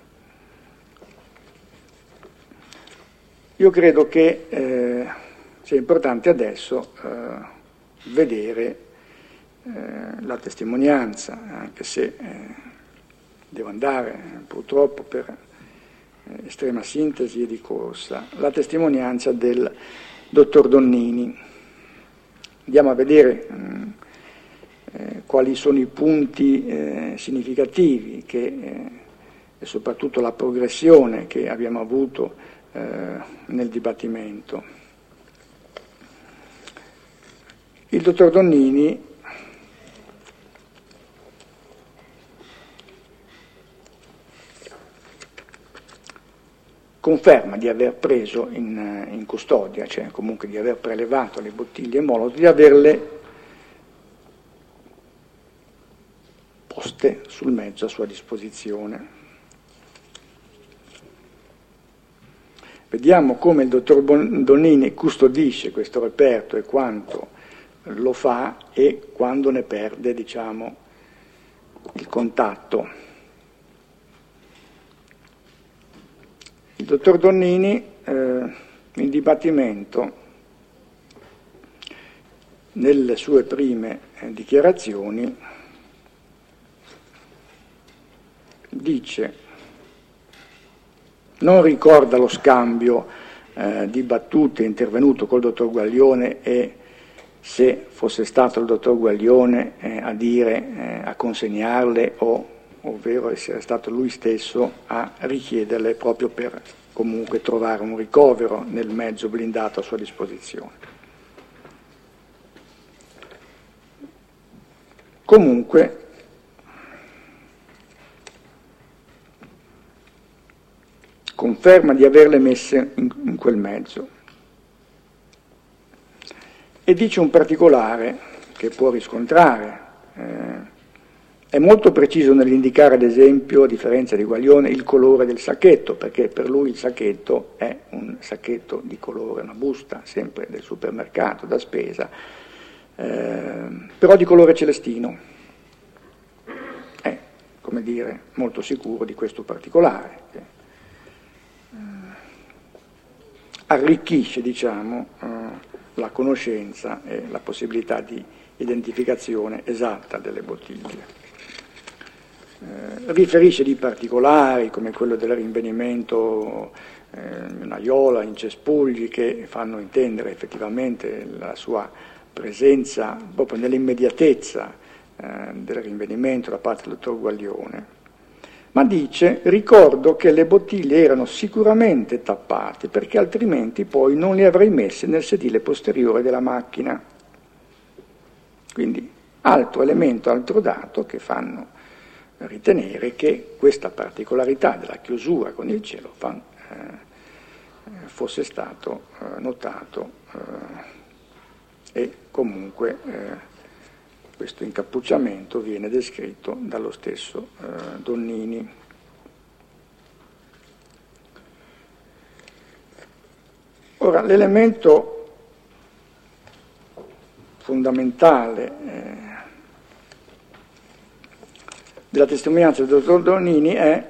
Io credo che eh, sia importante adesso eh, vedere Eh, la testimonianza, anche se eh, devo andare purtroppo per estrema sintesi e di corsa, la testimonianza del dottor Donnini. Andiamo a vedere mh, eh, quali sono i punti eh, significativi che, eh, e soprattutto la progressione che abbiamo avuto eh, nel dibattimento. Il dottor Donnini conferma di aver preso in, in custodia, cioè comunque di aver prelevato le bottiglie Molotov, di averle poste sul mezzo a sua disposizione. Vediamo come il dottor Donnini custodisce questo reperto e quanto lo fa e quando ne perde, diciamo, il contatto. Il dottor Donnini, eh, in dibattimento, nelle sue prime eh, dichiarazioni, dice, non ricorda lo scambio eh, di battute intervenuto col dottor Guaglione e se fosse stato il dottor Guaglione eh, a dire, eh, a consegnarle o ovvero essere stato lui stesso a richiederle proprio per comunque trovare un ricovero nel mezzo blindato a sua disposizione. Comunque, conferma di averle messe in, in quel mezzo e dice un particolare che può riscontrare. Eh, È molto preciso nell'indicare, ad esempio, a differenza di Guaglione, il colore del sacchetto, perché per lui il sacchetto è un sacchetto di colore, una busta, sempre del supermercato, da spesa, eh, però di colore celestino. È, come dire, molto sicuro di questo particolare, che eh, arricchisce, diciamo, eh, la conoscenza e la possibilità di identificazione esatta delle bottiglie. Eh, riferisce di particolari come quello del rinvenimento eh, in un'aiola, in cespugli, che fanno intendere effettivamente la sua presenza proprio nell'immediatezza eh, del rinvenimento da parte del dottor Guaglione, ma dice: ricordo che le bottiglie erano sicuramente tappate perché altrimenti poi non le avrei messe nel sedile posteriore della macchina. Quindi altro elemento, altro dato che fanno ritenere che questa particolarità della chiusura con il cielo fan, eh, fosse stato eh, notato eh, e comunque eh, questo incappucciamento viene descritto dallo stesso eh, Donnini. Ora, l'elemento fondamentale eh, della testimonianza del dottor Donnini è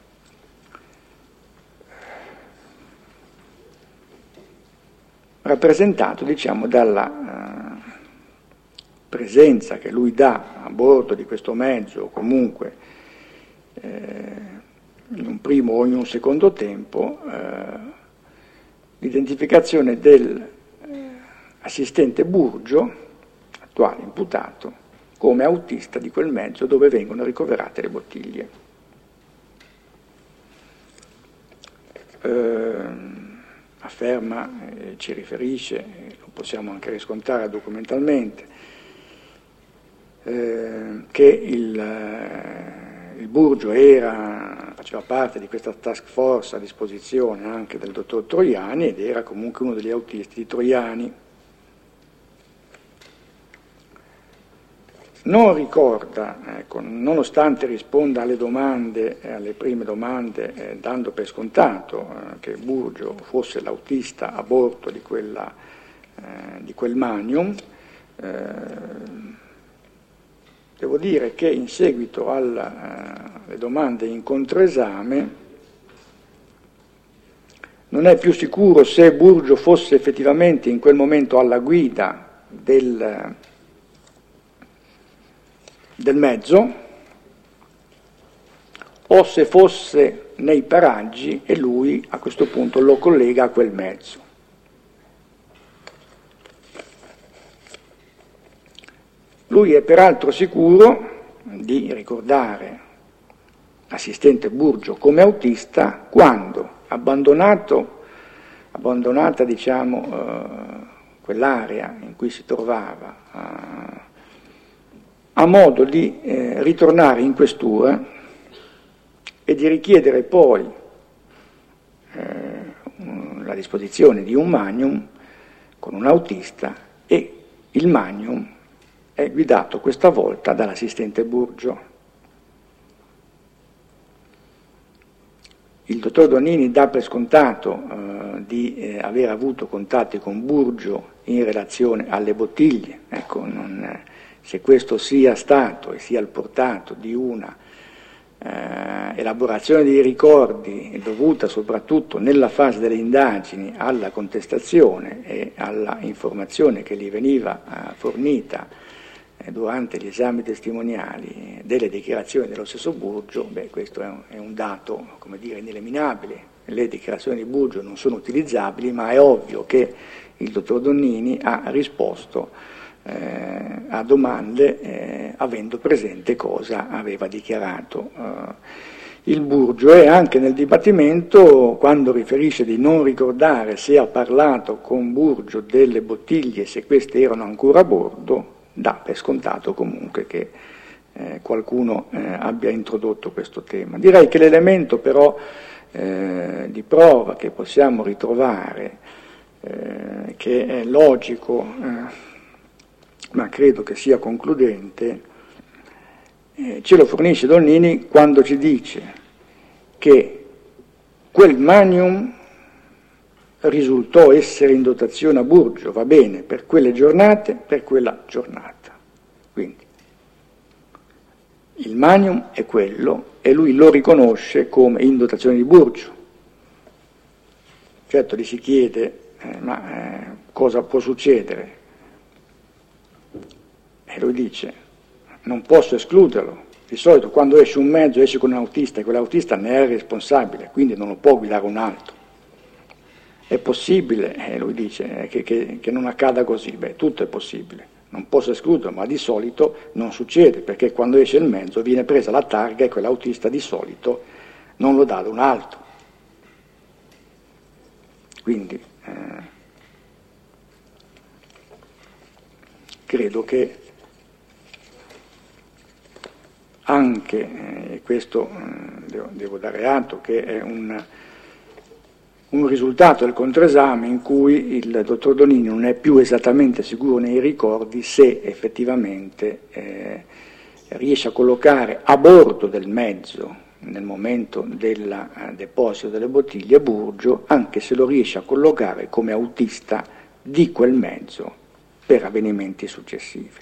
rappresentato, diciamo, dalla uh, presenza che lui dà a bordo di questo mezzo, o comunque eh, in un primo o in un secondo tempo, eh, l'identificazione dell'assistente Burgio, attuale imputato, come autista di quel mezzo dove vengono ricoverate le bottiglie. Eh, afferma, eh, ci riferisce, eh, lo possiamo anche riscontrare documentalmente, eh, che il, eh, il Burgio era, faceva parte di questa task force a disposizione anche del dottor Troiani ed era comunque uno degli autisti di Troiani. Non ricorda, ecco, nonostante risponda alle domande, alle prime domande, eh, dando per scontato eh, che Burgio fosse l'autista a bordo di, quella, eh, di quel Magnum, eh, devo dire che in seguito alla, alle domande in controesame non è più sicuro se Burgio fosse effettivamente in quel momento alla guida del del mezzo, o se fosse nei paraggi e lui a questo punto lo collega a quel mezzo. Lui è peraltro sicuro di ricordare l'assistente Burgio come autista quando, abbandonato, abbandonata diciamo, eh, quell'area in cui si trovava, eh, ha modo di eh, ritornare in questura e di richiedere poi eh, la disposizione di un magnum con un autista, e il magnum è guidato questa volta dall'assistente Burgio. Il dottor Donnini dà per scontato eh, di eh, aver avuto contatti con Burgio in relazione alle bottiglie. Ecco, non, eh, se questo sia stato e sia il portato di una eh, elaborazione dei ricordi dovuta soprattutto nella fase delle indagini alla contestazione e alla informazione che gli veniva eh, fornita durante gli esami testimoniali delle dichiarazioni dello stesso Burgio, beh, questo è un, è un dato, come dire, ineliminabile. Le dichiarazioni di Burgio non sono utilizzabili, ma è ovvio che il dottor Donnini ha risposto eh, a domande eh, avendo presente cosa aveva dichiarato eh, il Burgio, e anche nel dibattimento, quando riferisce di non ricordare se ha parlato con Burgio delle bottiglie, se queste erano ancora a bordo, dà per scontato comunque che eh, qualcuno eh, abbia introdotto questo tema. Direi che l'elemento però eh, di prova che possiamo ritrovare, eh, che è logico, eh, ma credo che sia concludente, eh, ce lo fornisce Donnini quando ci dice che quel magnum risultò essere in dotazione a Burgio, va bene, per quelle giornate, per quella giornata. Quindi il magnum è quello e lui lo riconosce come in dotazione di Burgio. Certo gli si chiede, eh, ma eh, cosa può succedere? E lui dice, non posso escluderlo. Di solito quando esce un mezzo esce con un autista e quell'autista ne è responsabile, quindi non lo può guidare un altro. È possibile, eh, lui dice, eh, che, che, che non accada così. Beh, tutto è possibile, non posso escluderlo, ma di solito non succede, perché quando esce il mezzo viene presa la targa e quell'autista di solito non lo dà ad un altro. Quindi eh, credo che anche, e eh, questo eh, devo, devo dare atto, che è un... un risultato del controesame in cui il dottor Donnini non è più esattamente sicuro nei ricordi se effettivamente eh, riesce a collocare a bordo del mezzo, nel momento del eh, deposito delle bottiglie, Burgio, anche se lo riesce a collocare come autista di quel mezzo per avvenimenti successivi.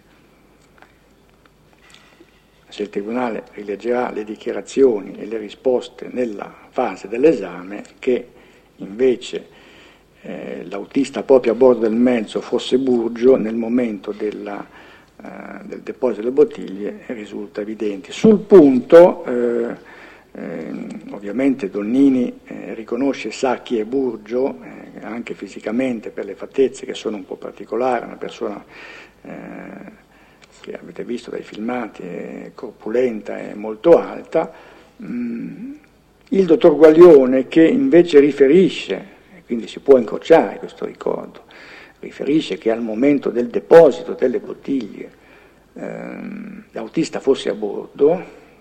Se il Tribunale rileggerà le dichiarazioni e le risposte nella fase dell'esame, che invece eh, l'autista proprio a bordo del mezzo fosse Burgio nel momento della, eh, del deposito delle bottiglie, risulta evidente. Sul punto eh, eh, ovviamente Donnini eh, riconosce, sa chi è Burgio, eh, anche fisicamente per le fattezze che sono un po' particolari, una persona eh, che avete visto dai filmati, è corpulenta e molto alta. Mm, Il dottor Guaglione, che invece riferisce, e quindi si può incrociare questo ricordo, riferisce che al momento del deposito delle bottiglie ehm, l'autista fosse a bordo,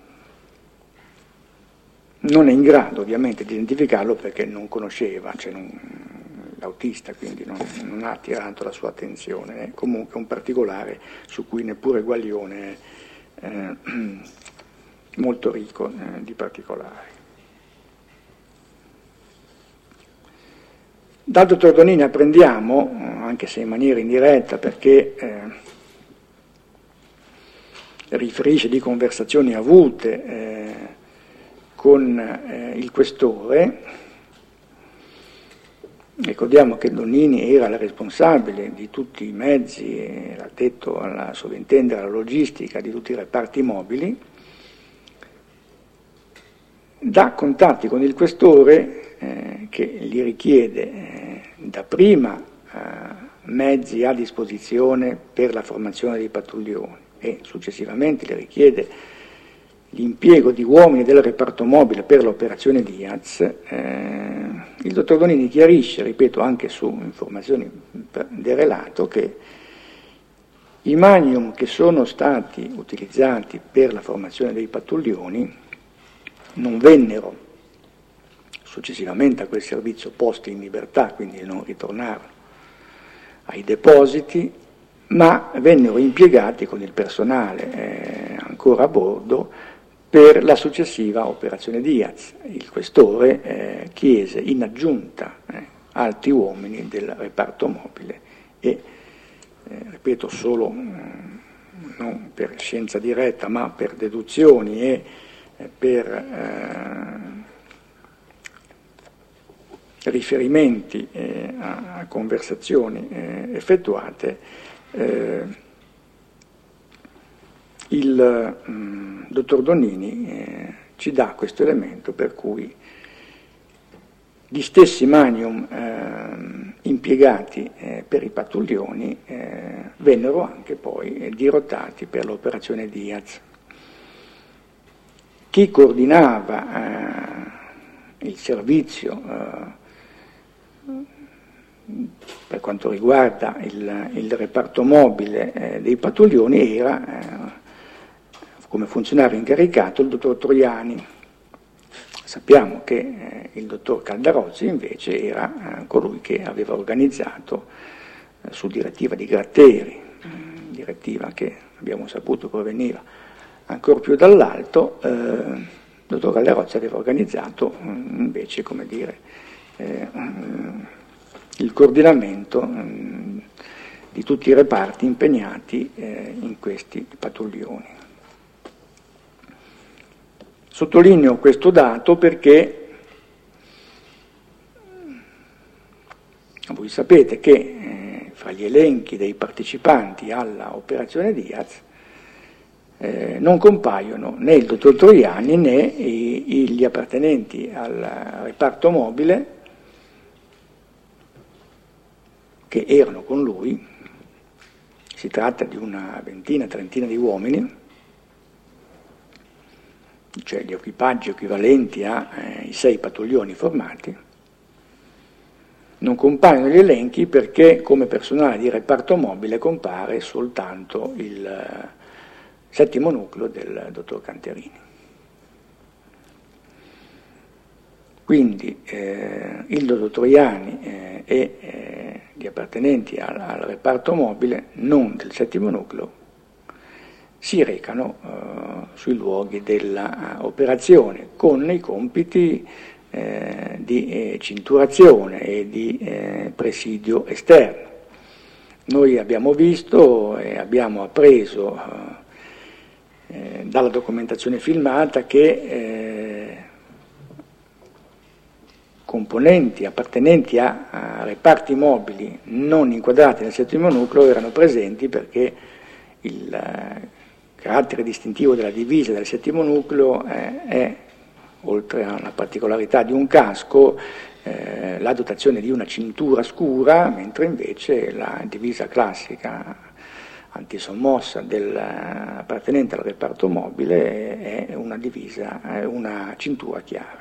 non è in grado ovviamente di identificarlo perché non conosceva, cioè non, l'autista, quindi non, non ha attirato la sua attenzione. È comunque un particolare su cui neppure Guaglione è eh, molto ricco eh, di particolari. Dal dottor Donnini apprendiamo, anche se in maniera indiretta, perché eh, riferisce di conversazioni avute eh, con eh, il questore. Ricordiamo che Donnini era il responsabile di tutti i mezzi, era detto alla sovrintendere alla logistica di tutti i reparti mobili. dà contatti con il questore eh, che gli richiede eh, dapprima eh, mezzi a disposizione per la formazione dei pattuglioni e successivamente le richiede l'impiego di uomini del reparto mobile per l'operazione Diaz, eh, il dottor Donini chiarisce, ripeto anche su informazioni del relato, che i magnum che sono stati utilizzati per la formazione dei pattuglioni non vennero successivamente a quel servizio posti in libertà, quindi non ritornarono ai depositi, ma vennero impiegati con il personale eh, ancora a bordo per la successiva operazione Diaz. Il questore eh, chiese in aggiunta eh, altri uomini del reparto mobile e, eh, ripeto, solo mh, non per scienza diretta, ma per deduzioni e eh, per eh, riferimenti eh, a, a conversazioni eh, effettuate, eh, il mh, dottor Donini eh, ci dà questo elemento per cui gli stessi magnum eh, impiegati eh, per i pattuglioni eh, vennero anche poi eh, dirottati per l'operazione Diaz. Chi coordinava eh, il servizio eh, per quanto riguarda il, il reparto mobile eh, dei pattuglioni era eh, come funzionario incaricato il dottor Troiani. Sappiamo che eh, il dottor Caldarozzi invece era eh, colui che aveva organizzato eh, su direttiva di Gratteri, eh, direttiva che abbiamo saputo proveniva ancora più dall'alto, eh, il dottor Caldarozzi aveva organizzato eh, invece, come dire, eh, il coordinamento eh, di tutti i reparti impegnati eh, in questi pattuglioni. Sottolineo questo dato perché voi sapete che eh, fra gli elenchi dei partecipanti alla operazione Diaz eh, non compaiono né il dottor Troiani né i, gli appartenenti al reparto mobile che erano con lui. Si tratta di una ventina, trentina di uomini, cioè gli equipaggi equivalenti ai eh, sei pattuglioni formati. Non compaiono gli elenchi perché come personale di reparto mobile compare soltanto il eh, settimo nucleo del dottor Canterini. Quindi eh, il dottor Troiani eh, e eh, gli appartenenti al, al reparto mobile, non del settimo nucleo, si recano eh, sui luoghi dell'operazione con i compiti eh, di eh, cinturazione e di eh, presidio esterno. Noi abbiamo visto e abbiamo appreso eh, dalla documentazione filmata che eh, componenti appartenenti a, a reparti mobili non inquadrati nel settimo nucleo erano presenti perché il carattere distintivo della divisa del settimo nucleo eh, è, oltre a una particolarità di un casco, eh, la dotazione di una cintura scura, mentre invece la divisa classica antisommossa dell'appartenente al reparto mobile è una divisa, è una cintura chiara.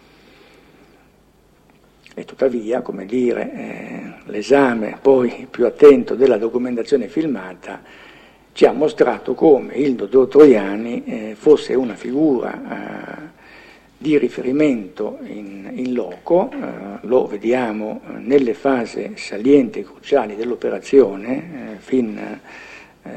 E tuttavia, come dire, eh, l'esame poi più attento della documentazione filmata ci ha mostrato come il dottor Troiani eh, fosse una figura eh, di riferimento in, in loco, eh, lo vediamo nelle fasi salienti e cruciali dell'operazione, eh, fin eh,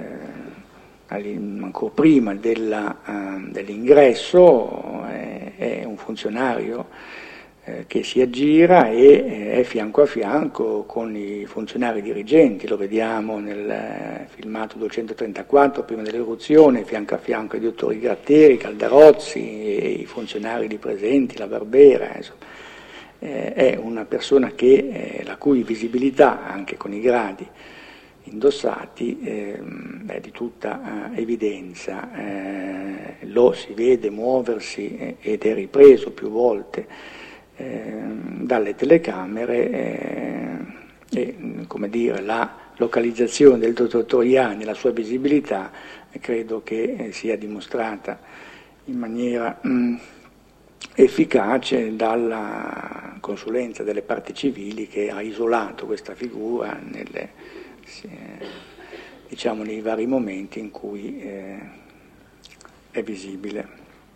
ancora prima della, uh, dell'ingresso, eh, è un funzionario che si aggira e è fianco a fianco con i funzionari dirigenti, lo vediamo nel filmato duecentotrentaquattro prima dell'eruzione, fianco a fianco ai dottori Gratteri, Caldarozzi e i funzionari lì presenti, la Barbera, insomma. Eh, è una persona che, eh, la cui visibilità, anche con i gradi indossati eh, è di tutta eh, evidenza, eh, lo si vede muoversi eh, ed è ripreso più volte eh, dalle telecamere eh, e come dire, la localizzazione del dottor Troiani, la sua visibilità, eh, credo che eh, sia dimostrata in maniera mh, efficace dalla consulenza delle parti civili che ha isolato questa figura nelle, diciamo, nei vari momenti in cui eh, è visibile.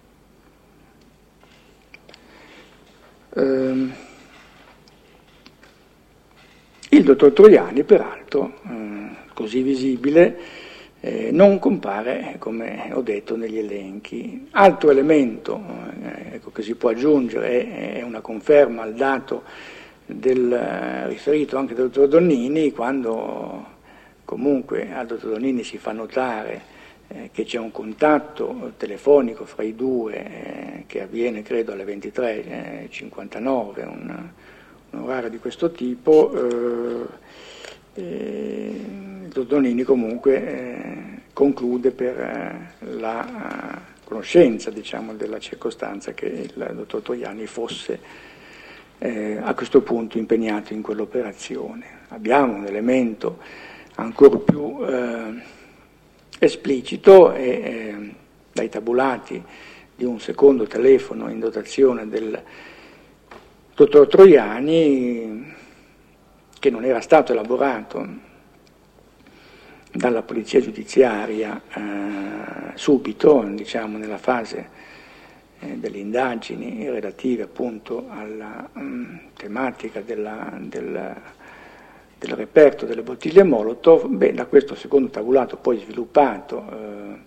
Ehm, il dottor Troiani, peraltro, eh, così visibile, Eh, non compare, come ho detto, negli elenchi. Altro elemento eh, ecco, che si può aggiungere è, è una conferma al dato del, eh, riferito anche dal dottor Donnini, quando comunque al dottor Donnini si fa notare eh, che c'è un contatto telefonico fra i due eh, che avviene credo alle ventitré e cinquantanove, un, un orario di questo tipo. Eh, Eh, il dottor Donnini comunque eh, conclude per eh, la uh, conoscenza, diciamo, della circostanza che il dottor Troiani fosse eh, a questo punto impegnato in quell'operazione. Abbiamo un elemento ancora più eh, esplicito e eh, dai tabulati di un secondo telefono in dotazione del dottor Troiani, che non era stato elaborato dalla polizia giudiziaria eh, subito, diciamo nella fase eh, delle indagini relative appunto alla um, tematica della, del, del reperto delle bottiglie Molotov. Beh, da questo secondo tabulato poi sviluppato eh,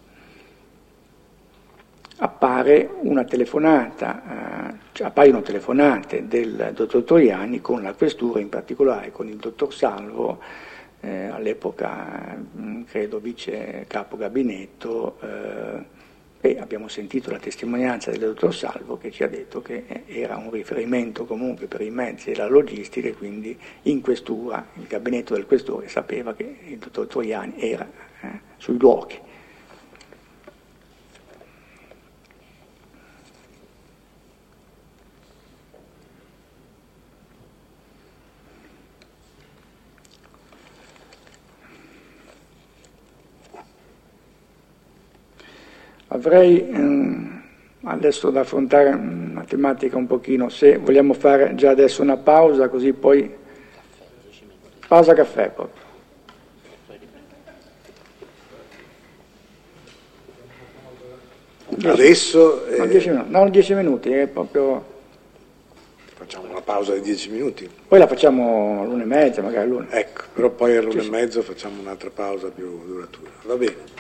appare una telefonata, eh, cioè appaiono telefonate del dottor Troiani con la questura, in particolare con il dottor Salvo, eh, all'epoca mh, credo vice capo gabinetto, eh, e abbiamo sentito la testimonianza del dottor Salvo che ci ha detto che era un riferimento comunque per i mezzi e la logistica, e quindi in questura, il gabinetto del questore sapeva che il dottor Troiani era eh, sui luoghi. Avrei ehm, adesso da affrontare una tematica un pochino, se vogliamo fare già adesso una pausa, così poi pausa caffè proprio. Adesso no, eh, dieci minuti, no, dieci minuti, è proprio. facciamo una pausa di dieci minuti. Poi la facciamo all'una e mezza, magari all'una. Ecco, però poi all'una Sì, e mezzo facciamo un'altra pausa più duratura. Va bene.